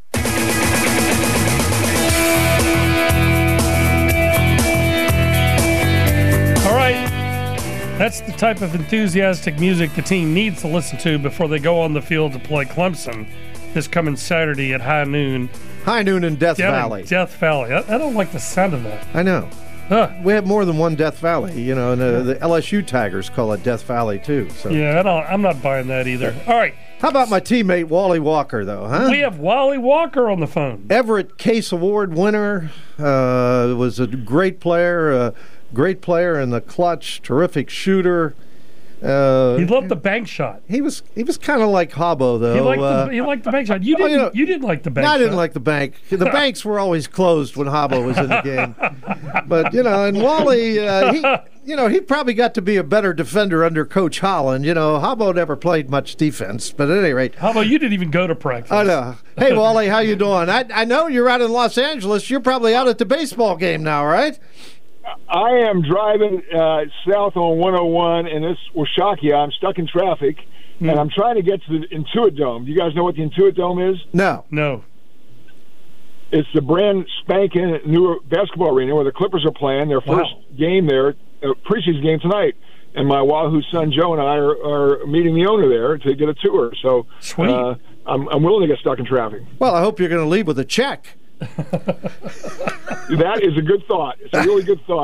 All right. That's the type of enthusiastic music the team needs to listen to before they go on the field to play Clemson this coming Saturday at high noon. High noon in Death Down Valley. in Death Valley. I, I don't like the sound of that. I know. Huh. We have more than one Death Valley, you know, and uh, the L S U Tigers call it Death Valley too. So. Yeah, I don't, I'm not buying that either. All right. How about my teammate Wally Walker, though, huh? We have Wally Walker on the phone. Everett Case Award winner, uh, was a great player, uh, great player in the clutch, terrific shooter. Uh, he loved the bank shot. He was he was kind of like Hobbo, though. He liked, uh, the, he liked the bank shot. You didn't. you know, you didn't like the bank. No, shot. I didn't like the bank. The banks were always closed when Hobbo was in the game. But you know, and Wally, uh, he, you know, he probably got to be a better defender under Coach Holland. You know, Hobbo never played much defense, but at any rate, Hobbo, you didn't even go to practice. I know. Hey, Wally, how you doing? I I know you're out in Los Angeles. You're probably out at the baseball game now, right? I am driving uh, south on one oh one, and this will shock you. I'm stuck in traffic, mm. and I'm trying to get to the Intuit Dome. Do you guys know what the Intuit Dome is? No. No. It's the brand spanking new basketball arena where the Clippers are playing their first wow. game there, uh, preseason game tonight. And my Wahoo son Joe and I are, are meeting the owner there to get a tour. So Sweet. Uh, I'm, I'm willing to get stuck in traffic. Well, I hope you're going to leave with a check. That is a good thought. It's a really good thought.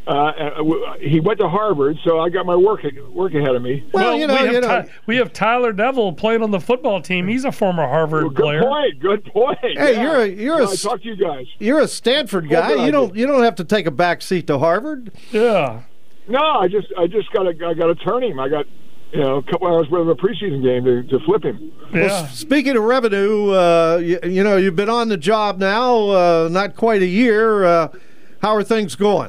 Uh, he went to Harvard, so I got my work work ahead of me. Well, well you know, we have, you know. Ty- we have Tyler Neville playing on the football team. He's a former Harvard well, good player. Good point. Good point. Hey, yeah. you're a you're well, a I talk to you guys. You're a Stanford guy. You don't you don't have to take a back seat to Harvard. Yeah. No, I just I just got to I got to turn him. I got you know a couple hours worth of a preseason game to, to flip him. Yeah. Well, speaking of revenue, uh, you, you know you've been on the job now uh, not quite a year. Uh, how are things going?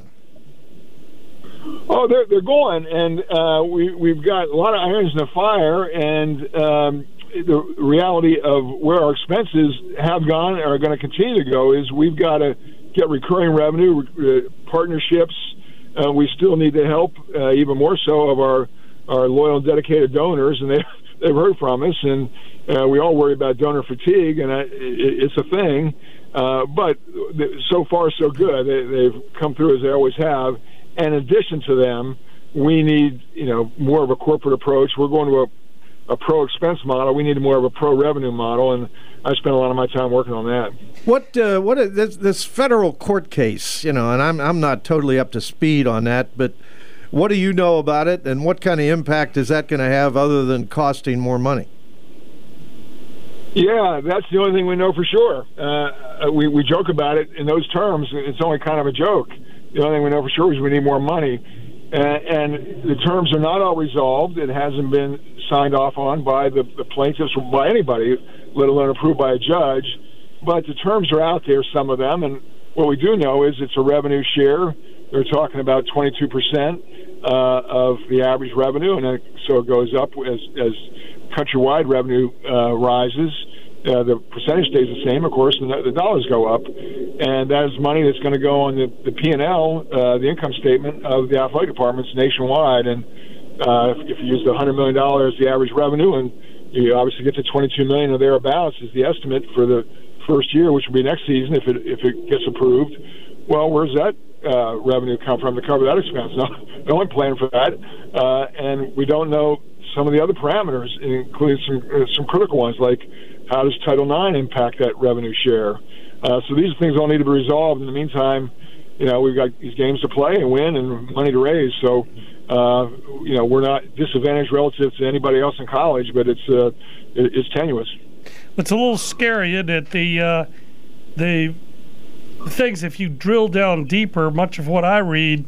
Oh, they're they're going, and uh, we we've got a lot of irons in the fire, and um, the reality of where our expenses have gone and are going to continue to go is we've got to get recurring revenue, uh, partnerships. Uh, we still need the help, uh, even more so, of our our loyal and dedicated donors, and they they've heard from us, and uh, we all worry about donor fatigue, and I, it, it's a thing. Uh, but so far, so good. They, they've come through as they always have. And in addition to them, we need, you know, more of a corporate approach. We're going to a, a pro expense model. We need more of a pro revenue model, and I spent a lot of my time working on that. What uh, what is this, this federal court case? You know, and I'm I'm not totally up to speed on that, but what do you know about it, and what kind of impact is that going to have other than costing more money? Yeah, that's the only thing we know for sure. Uh, we we joke about it in those terms. It's only kind of a joke. The only thing we know for sure is we need more money. Uh, and the terms are not all resolved. It hasn't been signed off on by the, the plaintiffs or by anybody, let alone approved by a judge. But the terms are out there, some of them. And what we do know is it's a revenue share. They're talking about twenty-two percent uh, of the average revenue. And then, so it goes up as, as countrywide revenue uh, rises. Uh, the percentage stays the same, of course, and the, the dollars go up. And that is money that's going to go on the, the P and L, uh, the income statement of the athletic departments nationwide. And uh, if, if you use the one hundred million dollars, the average revenue, and you obviously get to twenty-two million dollars or thereabouts is the estimate for the first year, which will be next season if it if it gets approved. Well, where's that uh, revenue come from to cover that expense? No, no one planned for that. Uh, and we don't know some of the other parameters, including some, uh, some critical ones like how does Title nine impact that revenue share? Uh, so these things all need to be resolved. In the meantime, you know, we've got these games to play and win and money to raise. So, uh, you know, we're not disadvantaged relative to anybody else in college, but it's uh, it, it's tenuous. It's a little scary, isn't it? The, uh, the things, if you drill down deeper, much of what I read,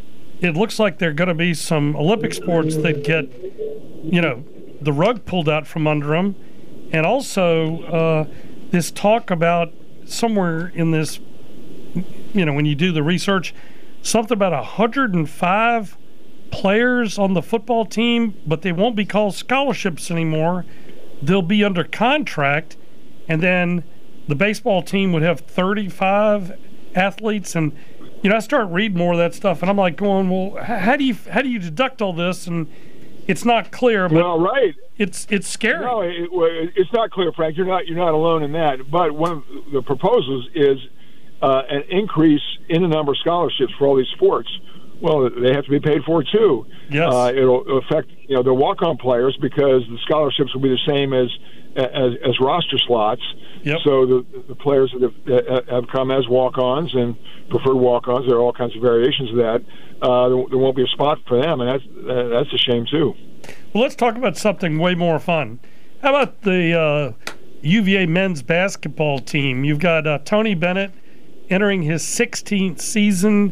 it looks like there are going to be some Olympic sports that get, you know, the rug pulled out from under them. And also, uh, this talk about somewhere in this, you know, when you do the research, something about one hundred five players on the football team, but they won't be called scholarships anymore. They'll be under contract, and then the baseball team would have thirty-five athletes. And, you know, I start reading more of that stuff, and I'm like going, well, how do you how do you deduct all this? And it's not clear. But well, right. It's it's scary. No, it, it's not clear, Frank. You're not you're not alone in that. But one of the proposals is uh, an increase in the number of scholarships for all these sports. Well, they have to be paid for too. Yes. Uh, it'll affect you know the walk-on players because the scholarships will be the same as as, as roster slots. Yep. So the the players that have, that have come as walk-ons and preferred walk-ons, there are all kinds of variations of that. Uh, there, there won't be a spot for them, and that's uh, that's a shame too. Well, let's talk about something way more fun. How about the uh, U V A men's basketball team? You've got uh, Tony Bennett entering his sixteenth season,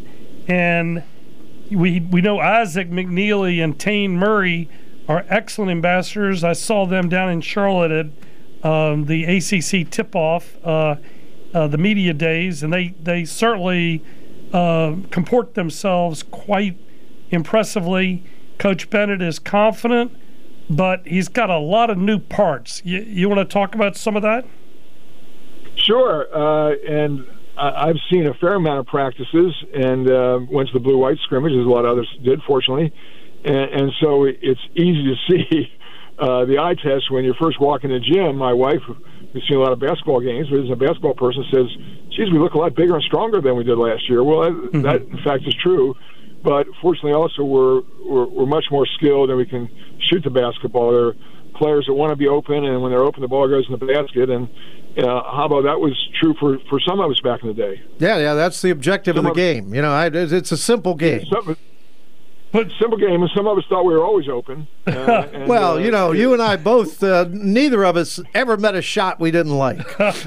and we we know Isaac McNeely and Tane Murray are excellent ambassadors. I saw them down in Charlotte at um, the A C C tip-off, uh, uh, the media days, and they, they certainly uh, comport themselves quite impressively. Coach Bennett is confident, but he's got a lot of new parts. You, you want to talk about some of that? Sure, uh, and I, I've seen a fair amount of practices and uh, went to the blue-white scrimmage, as a lot of others did, fortunately, and, and so it's easy to see uh, the eye test when you first walk in the gym. My wife, who's seen a lot of basketball games, but is a basketball person, says, geez, we look a lot bigger and stronger than we did last year. Well, that, mm-hmm. that in fact, is true. but fortunately also we're, we're we're much more skilled and we can shoot the basketball. There are players that want to be open, and when they're open, the ball goes in the basket. And uh, how about that was true for, for some of us back in the day. Yeah, yeah, that's the objective some of the of, game. You know, I, it's a simple game. Yeah, some, but simple game, and some of us thought we were always open. Uh, and, well, uh, you know, you and I both, uh, neither of us ever met a shot we didn't like. That's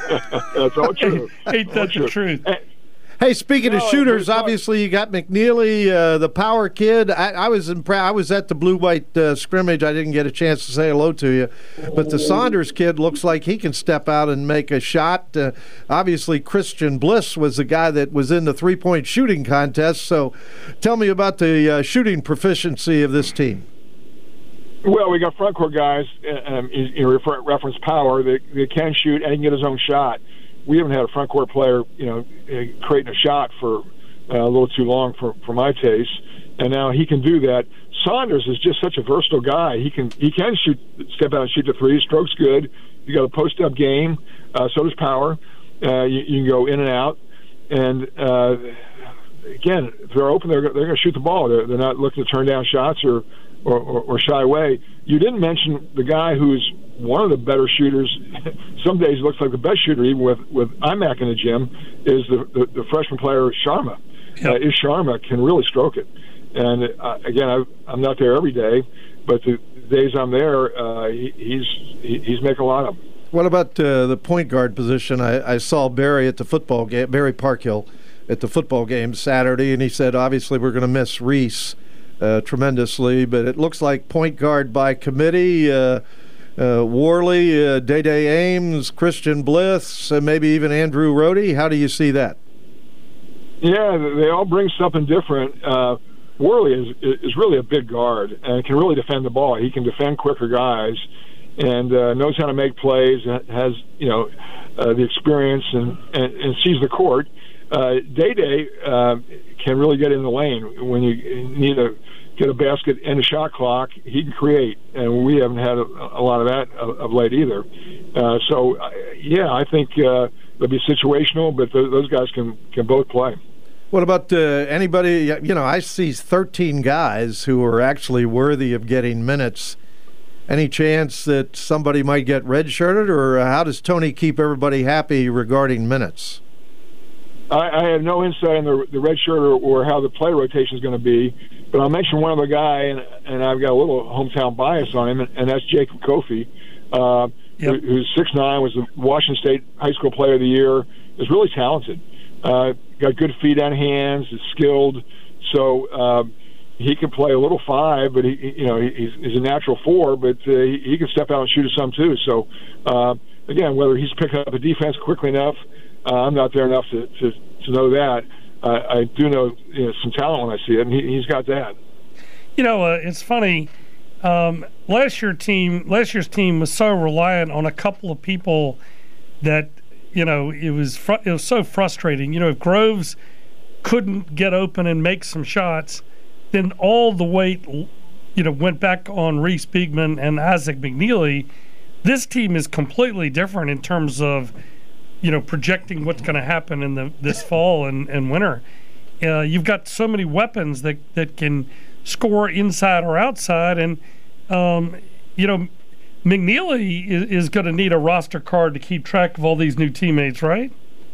all true. Ain't that the truth? And, Hey, speaking no, of shooters, obviously you got McNeely, uh, the power kid. I, I was impre- I was at the blue-white uh, scrimmage. I didn't get a chance to say hello to you, but the Saunders kid looks like he can step out and make a shot. Uh, obviously, Christian Bliss was the guy that was in the three-point shooting contest. So, tell me about the uh, shooting proficiency of this team. Well, we got front court guys. Um, you, you refer, reference power. They, they can shoot and can get his own shot. We haven't had a front court player, you know, creating a shot for uh, a little too long for, for my taste, and now he can do that. Saunders is just such a versatile guy. He can he can shoot, step out and shoot the three. Stroke's good. You got a post up game. Uh, so does Power. Uh, you, you can go in and out, and uh, again, if they're open, they're they're going to shoot the ball. They're, they're not looking to turn down shots or, or, or, or shy away. You didn't mention the guy who's one of the better shooters. Some days looks like the best shooter, even with with IMAC in the gym, is the the, the freshman player Sharma. Yeah. Uh, Is Sharma can really stroke it, and uh, again, I, I'm not there every day, but the days I'm there, uh, he, he's he, he's making a lot of them. What about uh, the point guard position? I, I saw Barry at the football game, Barry Parkhill, at the football game Saturday, and he said obviously we're going to miss Reese uh, tremendously, but it looks like point guard by committee. Uh, Uh, Worley, uh, Day-Day Ames, Christian Bliss, uh, maybe even Andrew Rohde. How do you see that? Yeah, they all bring something different. Uh, Worley is is really a big guard and can really defend the ball. He can defend quicker guys and uh, knows how to make plays, has, you know, uh, the experience and, and, and sees the court. Uh, Day-Day uh, can really get in the lane when you need a get a basket and a shot clock. He can create, and we haven't had a, a lot of that of, of late either. Uh, so, uh, yeah, I think uh, it'll be situational, but th- those guys can, can both play. What about uh, anybody? You know, I see thirteen guys who are actually worthy of getting minutes. Any chance that somebody might get redshirted, or how does Tony keep everybody happy regarding minutes? I, I have no insight on the, the red shirt or, or how the play rotation is going to be, but I'll mention one other guy, and, and I've got a little hometown bias on him, and, and that's Jacob Kofi, uh, yep. who, who's six nine, was the Washington State High School Player of the Year, is really talented. Uh, got good feet on hands, is skilled, so uh, he can play a little five, but he, you know, he's, he's a natural four, but uh, he, he can step out and shoot us some too. So uh, again, whether he's picking up a defense quickly enough, uh, I'm not there enough to, to, to know that. Uh, I do know, you know, some talent when I see it, and he, he's got that. You know, uh, it's funny. Um, last year team, last year's team was so reliant on a couple of people that, you know, it was fr- it was so frustrating. You know, if Groves couldn't get open and make some shots, then all the weight, you know, went back on Reese Beekman and Isaac McNeely. This team is completely different in terms of, you know, projecting what's going to happen in the this fall and, and winter. Uh, you've got so many weapons that, that can score inside or outside, and um, you know, McNeely is, is going to need a roster card to keep track of all these new teammates, right?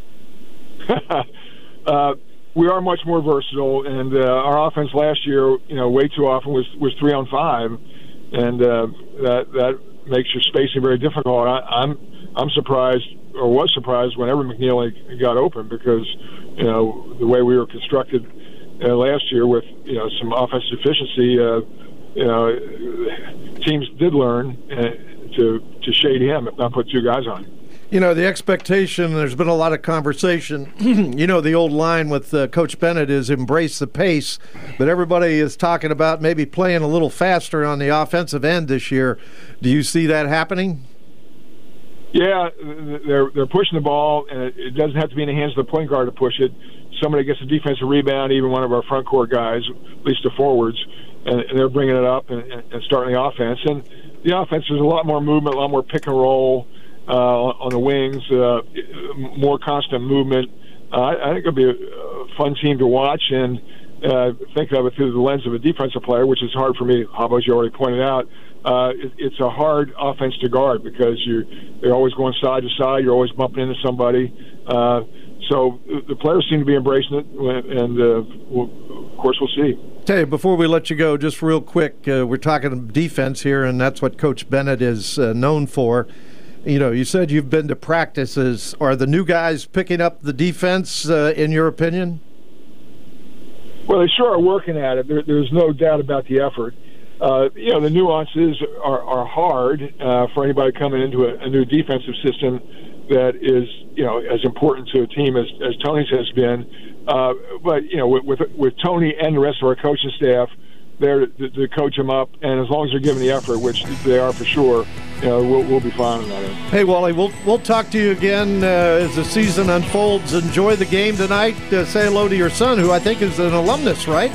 uh, we are much more versatile, and uh, our offense last year, you know, way too often was, was three on five, and uh, that that makes your spacing very difficult. I, I'm I'm surprised, or was surprised, whenever McNeely got open, because you know the way we were constructed uh, last year with you know some offensive efficiency. Uh, you know, teams did learn uh, to to shade him, if not put two guys on. You know, the expectation, there's been a lot of conversation. You know, the old line with uh, Coach Bennett is embrace the pace, but everybody is talking about maybe playing a little faster on the offensive end this year. Do you see that happening? Yeah, they're they're pushing the ball, and it doesn't have to be in the hands of the point guard to push it. Somebody gets a defensive rebound, even one of our front court guys, at least the forwards, and they're bringing it up and, and starting the offense. And the offense, there's a lot more movement, a lot more pick and roll uh, on the wings, uh, more constant movement. Uh, I think it'll be a fun team to watch, and uh, think of it through the lens of a defensive player, which is hard for me, Habo, as you already pointed out. Uh, it, it's a hard offense to guard because you they're always going side to side. You're always bumping into somebody. Uh, so the players seem to be embracing it, and uh, we'll, of course we'll see. Tell you, before we let you go, just real quick, uh, we're talking defense here, and that's what Coach Bennett is uh, known for. You know, you said you've been to practices. Are the new guys picking up the defense, uh, in your opinion? Well, they sure are working at it. There, there's no doubt about the effort. Uh, you know, the nuances are, are hard uh, for anybody coming into a, a new defensive system that is, you know, as important to a team as, as Tony's has been. Uh, but, you know, with, with with Tony and the rest of our coaching staff, there to, to coach them up, and as long as they're giving the effort, which they are for sure, you know, we'll, we'll be fine on that end. Hey, Wally, we'll we'll talk to you again uh, as the season unfolds. Enjoy the game tonight. Uh, say hello to your son, who I think is an alumnus, right?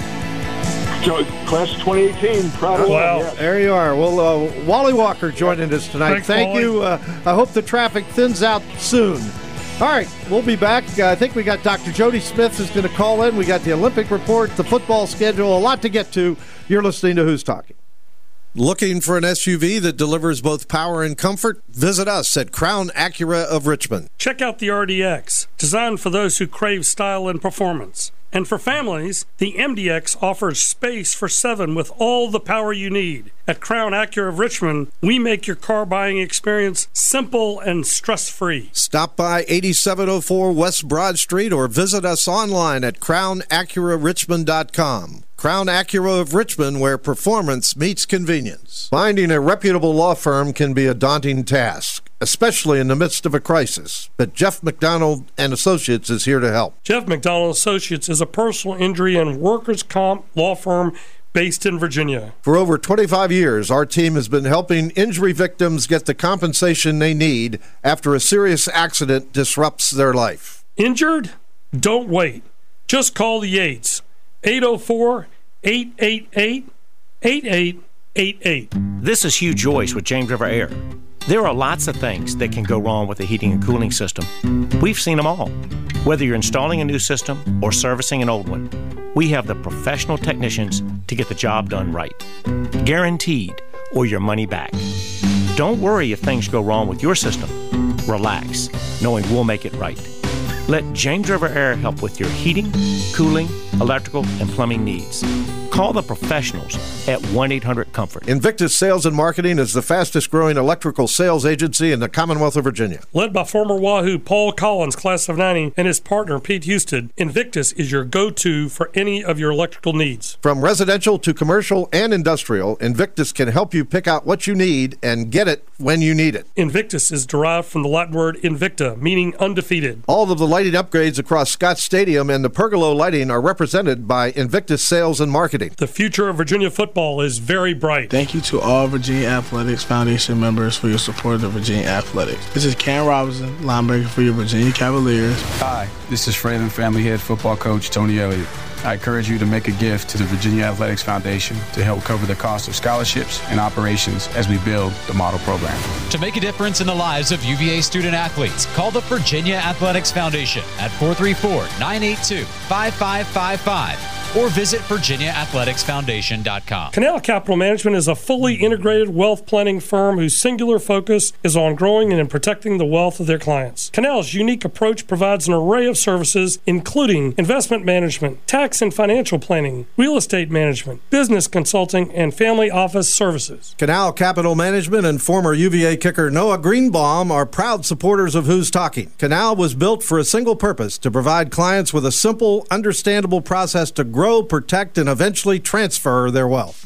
So, class of twenty eighteen, proud of wow. him, yes. There you are. Well, uh, Wally Walker joining us tonight. Thanks, Thank Wally. you. Uh, I hope the traffic thins out soon. All right, we'll be back. Uh, I think we got Doctor Jody Smith is going to call in. We got the Olympic report, the football schedule, a lot to get to. You're listening to Who's Talking. Looking for an S U V that delivers both power and comfort? Visit us at Crown Acura of Richmond. Check out the R D X, designed for those who crave style and performance. And for families, the M D X offers space for seven with all the power you need. At Crown Acura of Richmond, we make your car buying experience simple and stress-free. Stop by eighty-seven oh four West Broad Street or visit us online at crown acura richmond dot com. Crown Acura of Richmond, where performance meets convenience. Finding a reputable law firm can be a daunting task, especially in the midst of a crisis. But Jeff McDonald and Associates is here to help. Jeff McDonald Associates is a personal injury and workers' comp law firm based in Virginia. For over twenty-five years, our team has been helping injury victims get the compensation they need after a serious accident disrupts their life. Injured? Don't wait. Just call the Yates. eight oh four, eight eight eight, eight eight eight eight. This is Hugh Joyce with James River Air. There are lots of things that can go wrong with a heating and cooling system. We've seen them all. Whether you're installing a new system or servicing an old one, we have the professional technicians to get the job done right. Guaranteed, or your money back. Don't worry if things go wrong with your system. Relax, knowing we'll make it right. Let James River Air help with your heating, cooling, electrical, and plumbing needs. Call the professionals at one eight hundred comfort. Invictus Sales and Marketing is the fastest growing electrical sales agency in the Commonwealth of Virginia. Led by former Wahoo Paul Collins, class of ninety, and his partner Pete Houston, Invictus is your go-to for any of your electrical needs. From residential to commercial and industrial, Invictus can help you pick out what you need and get it when you need it. Invictus is derived from the Latin word invicta, meaning undefeated. All of the lighting upgrades across Scott Stadium and the pergola lighting are represented by Invictus Sales and Marketing. The future of Virginia football is very bright. Thank you to all Virginia Athletics Foundation members for your support of Virginia Athletics. This is Cam Robinson, linebacker for your Virginia Cavaliers. Hi, this is Franklin Family Head Football Coach Tony Elliott. I encourage you to make a gift to the Virginia Athletics Foundation to help cover the cost of scholarships and operations as we build the model program. To make a difference in the lives of U V A student athletes, call the Virginia Athletics Foundation at four three four, nine eight two, five five five five or visit virginia athletics foundation dot com. Canal Capital Management is a fully integrated wealth planning firm whose singular focus is on growing and in protecting the wealth of their clients. Canal's unique approach provides an array of services, including investment management, tax and financial planning, real estate management, business consulting, and family office services. Canal Capital Management and former U V A kicker Noah Greenbaum are proud supporters of Who's Talking. Canal was built for a single purpose, to provide clients with a simple, understandable process to grow, protect, and eventually transfer their wealth.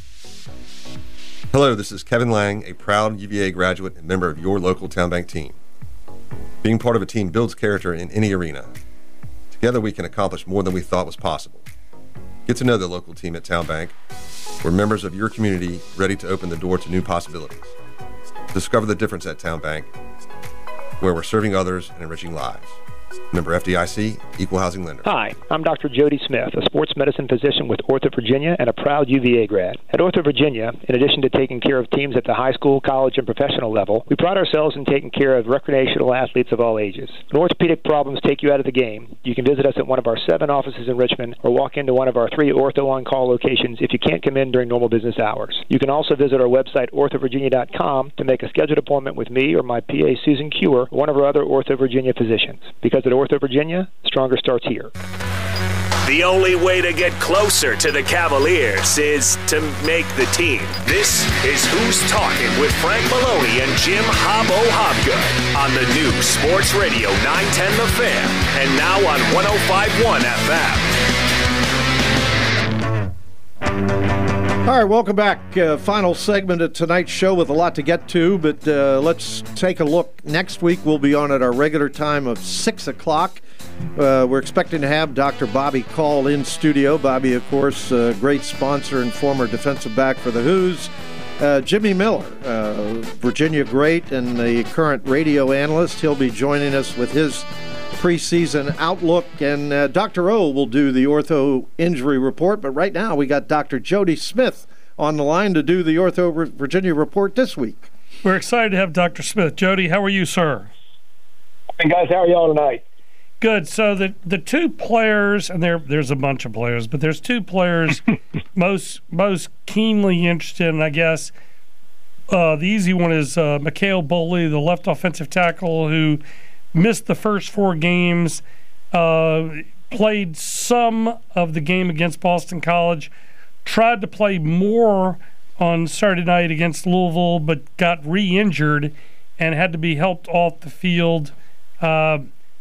Hello, this is Kevin Lang, a proud U V A graduate and member of your local Town Bank team. Being part of a team builds character in any arena. Together we can accomplish more than we thought was possible. Get to know the local team at Town Bank. We're members of your community ready to open the door to new possibilities. Discover the difference at Town Bank, where we're serving others and enriching lives. Member F D I C, Equal Housing Lender. Hi, I'm Doctor Jody Smith, a sports medicine physician with Ortho Virginia and a proud U V A grad. At Ortho Virginia, in addition to taking care of teams at the high school, college, and professional level, we pride ourselves in taking care of recreational athletes of all ages. When orthopedic problems take you out of the game, you can visit us at one of our seven offices in Richmond or walk into one of our three Ortho on-call locations if you can't come in during normal business hours. You can also visit our website, ortho virginia dot com, to make a scheduled appointment with me or my P A, Susan Kewer, or one of our other Ortho Virginia physicians. Because at Ortho Virginia, stronger starts here. The only way to get closer to the Cavaliers is to make the team. This is Who's Talking with Frank Maloney and Jim Hobbo Hobgood on the new Sports Radio nine ten The Fan and now on one oh five point one F M. All right, welcome back. Uh, final segment of tonight's show with a lot to get to, but uh, let's take a look. Next week we'll be on at our regular time of six o'clock. Uh, we're expecting to have Doctor Bobby Call in studio. Bobby, of course, a great sponsor and former defensive back for the Who's. Uh, Jimmy Miller, uh, Virginia great and the current radio analyst. He'll be joining us with his preseason outlook. And uh, Doctor O will do the ortho injury report. But right now we got Doctor Jody Smith on the line to do the Ortho Virginia report this week. We're excited to have Doctor Smith. Jody, how are you, sir? Hey, guys, how are y'all tonight? Good. So the the two players, and there there's a bunch of players, but there's two players most most keenly interested, and I guess uh, the easy one is uh, Mikhail Boley, the left offensive tackle who missed the first four games, uh, played some of the game against Boston College, tried to play more on Saturday night against Louisville, but got re-injured and had to be helped off the field. Uh,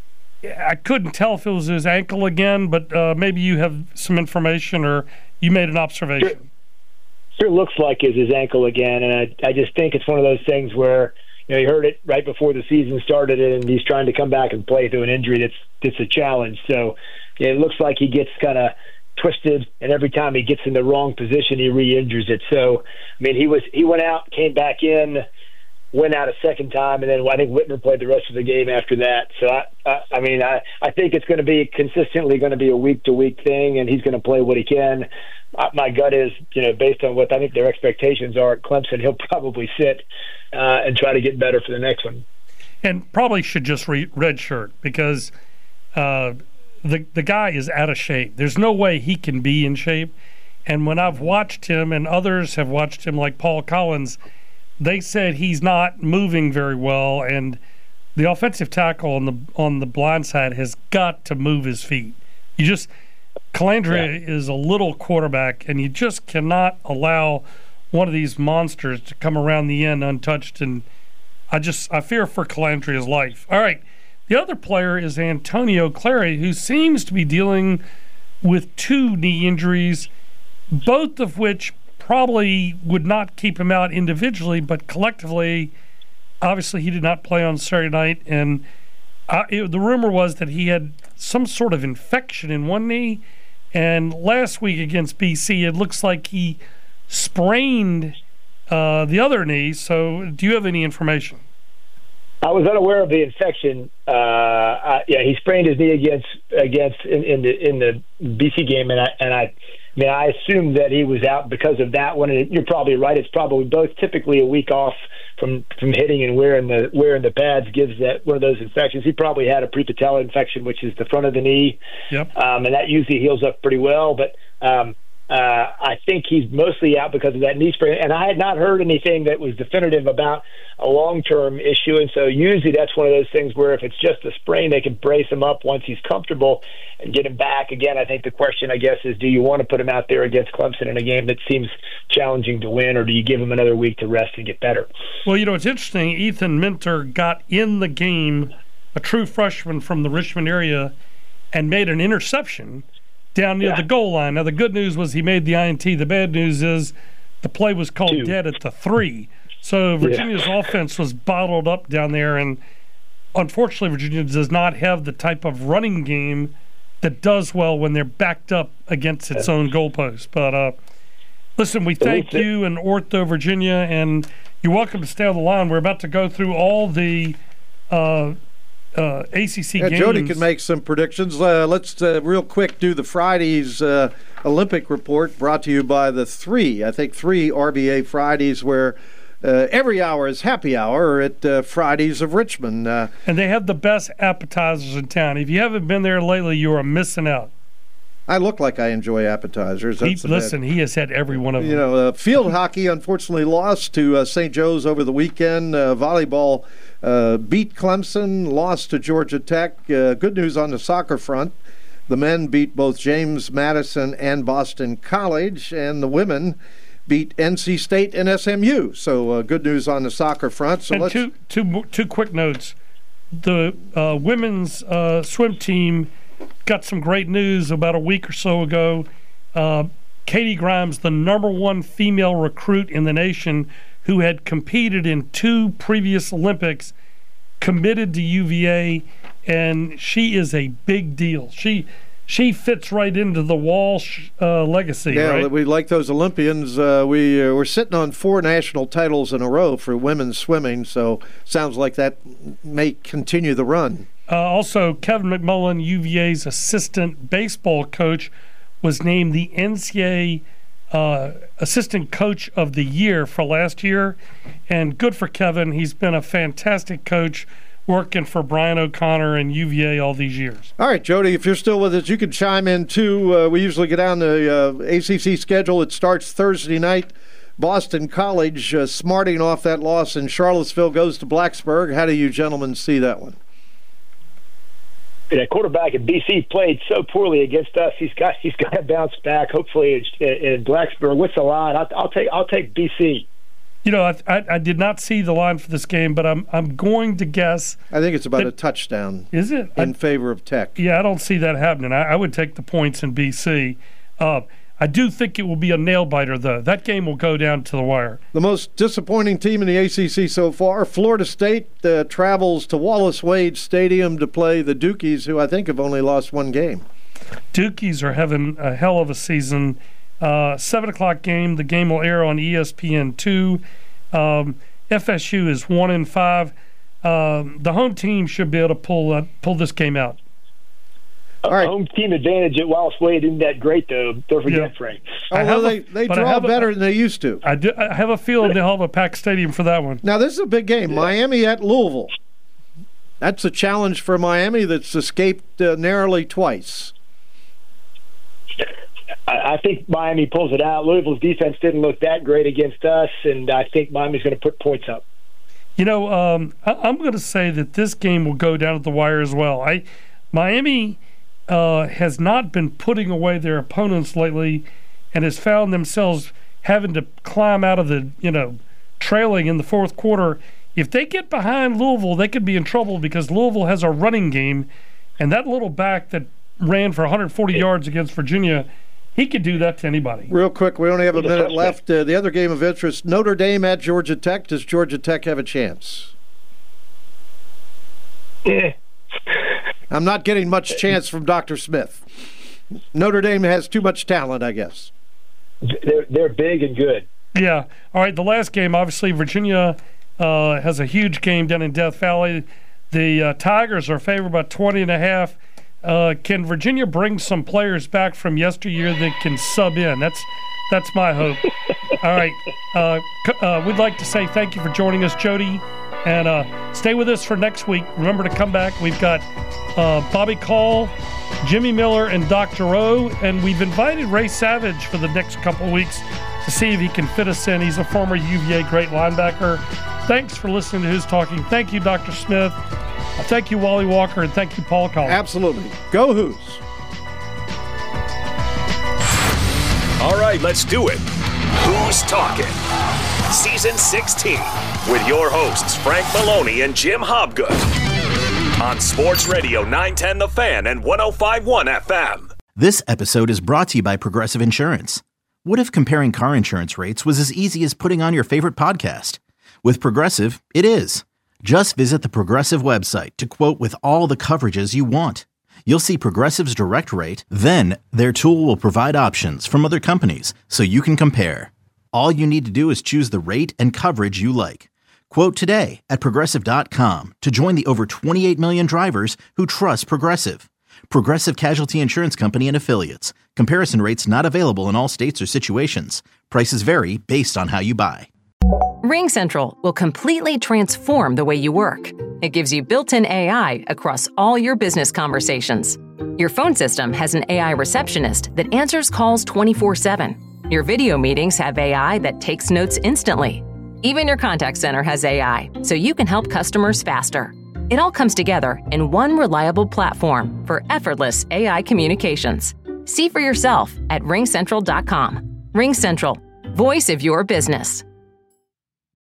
I couldn't tell if it was his ankle again, but uh, maybe you have some information or you made an observation. Sure, sure looks like it's his ankle again, and I, I just think it's one of those things where, you know, he heard it right before the season started, and he's trying to come back and play through an injury that's that's a challenge. So yeah, it looks like he gets kind of twisted, and every time he gets in the wrong position, he re-injures it. So, I mean, he was he went out, came back in, went out a second time, and then I think Whitmer played the rest of the game after that. So, I, I, I mean, I, I think it's going to be consistently going to be a week-to-week thing, and he's going to play what he can. Uh, my gut is, you know, based on what I think their expectations are at Clemson, he'll probably sit uh, and try to get better for the next one. And probably should just re- redshirt because uh, the the guy is out of shape. There's no way he can be in shape. And when I've watched him, and others have watched him, like Paul Collins, they said he's not moving very well, and the offensive tackle on the on the blind side has got to move his feet. You just Calandria yeah. is a little quarterback, and you just cannot allow one of these monsters to come around the end untouched. And I just I fear for Calandria's life. All right, the other player is Antonio Clary, who seems to be dealing with two knee injuries, both of which probably would not keep him out individually, but collectively, obviously he did not play on Saturday night, and uh, it, the rumor was that he had some sort of infection in one knee, and last week against B C, it looks like he sprained uh, the other knee. So do you have any information? I was unaware of the infection. Uh, I, yeah, he sprained his knee against against in, in the in the B C game, and I and I. I mean, I assumed that he was out because of that one, and you're probably right. It's probably both typically a week off from, from hitting and wearing the wearing the pads gives that one of those infections. He probably had a prepatellar infection, which is the front of the knee, yep. um, and that usually heals up pretty well. But um, uh, I think he's mostly out because of that knee sprain, and I had not heard anything that was definitive about a long-term issue, and so usually that's one of those things where if it's just a sprain, they can brace him up once he's comfortable and get him back. Again, I think the question, I guess, is do you want to put him out there against Clemson in a game that seems challenging to win, or do you give him another week to rest and get better? Well, you know, it's interesting. Ethan Minter got in the game, a true freshman from the Richmond area, and made an interception down near yeah. the goal line. Now, the good news was he made the I N T. The bad news is the play was called Two. dead at the three. So Virginia's yeah. offense was bottled up down there, and unfortunately Virginia does not have the type of running game that does well when they're backed up against its own goalpost. But uh, listen, we thank you and Ortho Virginia, and you're welcome to stay on the line. We're about to go through all the uh, uh, A C C yeah, games. Jody can make some predictions. Uh, let's uh, real quick do the Friday's uh, Olympic report, brought to you by the three, I think three R B A Fridays, where uh, every hour is happy hour at uh, Fridays of Richmond. Uh, and they have the best appetizers in town. If you haven't been there lately, you are missing out. I look like I enjoy appetizers. He, listen, he has had every one of them. You know, uh, field hockey unfortunately lost to uh, Saint Joe's over the weekend. Uh, volleyball uh, beat Clemson, lost to Georgia Tech. Uh, good news on the soccer front. The men beat both James Madison and Boston College, and the women beat N C State and S M U. So uh, good news on the soccer front. So and let's two, two, two quick notes. The uh, women's uh, swim team got some great news about a week or so ago. Uh, Katie Grimes, the number one female recruit in the nation who had competed in two previous Olympics, committed to U V A, and she is a big deal. She she fits right into the Walsh uh, legacy, yeah, right? we like those Olympians. Uh, we, uh, we're sitting on four national titles in a row for women's swimming, so sounds like that may continue the run. Uh, also, Kevin McMullen, U V A's assistant baseball coach, was named the N C double A uh, assistant coach of the year for last year. And good for Kevin. He's been a fantastic coach working for Brian O'Connor and U V A all these years. All right, Jody, if you're still with us, you can chime in too. Uh, we usually get down the uh, A C C schedule. It starts Thursday night. Boston College uh, smarting off that loss in Charlottesville goes to Blacksburg. How do you gentlemen see that one? The quarterback at B C played so poorly against us. He's got he's got to bounce back. Hopefully, in, in Blacksburg. What's the line? I'll, I'll take I'll take B C. You know, I, I I did not see the line for this game, but I'm I'm going to guess. I think it's about that, a touchdown. Is it in I, favor of Tech? Yeah, I don't see that happening. I, I would take the points in B C. Uh, I do think it will be a nail biter, though. That game will go down to the wire. The most disappointing team in the A C C so far, Florida State, uh, travels to Wallace Wade Stadium to play the Dukies, who I think have only lost one game. Dukies are having a hell of a season. Uh, seven o'clock game. The game will air on E S P N two. Um, F S U is one and five. Um, the home team should be able to pull uh, pull this game out. All right. Home team advantage at Wallace Wade isn't that great, though. Don't forget, yeah. Frank. Although they, they draw better a, than they used to. I, do, I have a feeling they'll have a packed stadium for that one. Now, this is a big game. Yeah. Miami at Louisville. That's a challenge for Miami that's escaped uh, narrowly twice. I, I think Miami pulls it out. Louisville's defense didn't look that great against us, and I think Miami's going to put points up. You know, um, I, I'm going to say that this game will go down to the wire as well. I Miami... Uh, has not been putting away their opponents lately, and has found themselves having to climb out of the, you know, trailing in the fourth quarter. If they get behind Louisville, they could be in trouble because Louisville has a running game, and that little back that ran for one hundred forty yards against Virginia, he could do that to anybody. Real quick, we only have a minute left. Uh, the other game of interest, Notre Dame at Georgia Tech. Does Georgia Tech have a chance? Yeah. I'm not getting much chance from Doctor Smith. Notre Dame has too much talent, I guess. They're they're big and good. Yeah. All right, the last game, obviously, Virginia uh, has a huge game down in Death Valley. The uh, Tigers are favored by twenty and a half. Uh, can Virginia bring some players back from yesteryear that can sub in? That's that's my hope. All right. Uh, uh, we'd like to say thank you for joining us, Jody. And uh, stay with us for next week. Remember to come back. We've got uh, Bobby Call, Jimmy Miller, and Doctor O. And we've invited Ray Savage for the next couple of weeks to see if he can fit us in. He's a former U V A great linebacker. Thanks for listening to Who's Talking. Thank you, Doctor Smith. Uh, thank you, Wally Walker. And thank you, Paul Collins. Absolutely. Go Who's. All right, let's do it. Who's Talking? Season sixteen with your hosts Frank Maloney and Jim Hobgood on Sports Radio nine ten The Fan and one oh five point one F M. This episode is brought to you by Progressive Insurance. What if comparing car insurance rates was as easy as putting on your favorite podcast? With Progressive, it is. Just visit the Progressive website to quote with all the coverages you want. You'll see Progressive's direct rate, then their tool will provide options from other companies so you can compare. All you need to do is choose the rate and coverage you like. Quote today at Progressive dot com to join the over twenty-eight million drivers who trust Progressive. Progressive Casualty Insurance Company and Affiliates. Comparison rates not available in all states or situations. Prices vary based on how you buy. RingCentral will completely transform the way you work. It gives you built-in A I across all your business conversations. Your phone system has an A I receptionist that answers calls twenty-four seven. Your video meetings have A I that takes notes instantly. Even your contact center has A I, so you can help customers faster. It all comes together in one reliable platform for effortless A I communications. See for yourself at ring central dot com. RingCentral, voice of your business.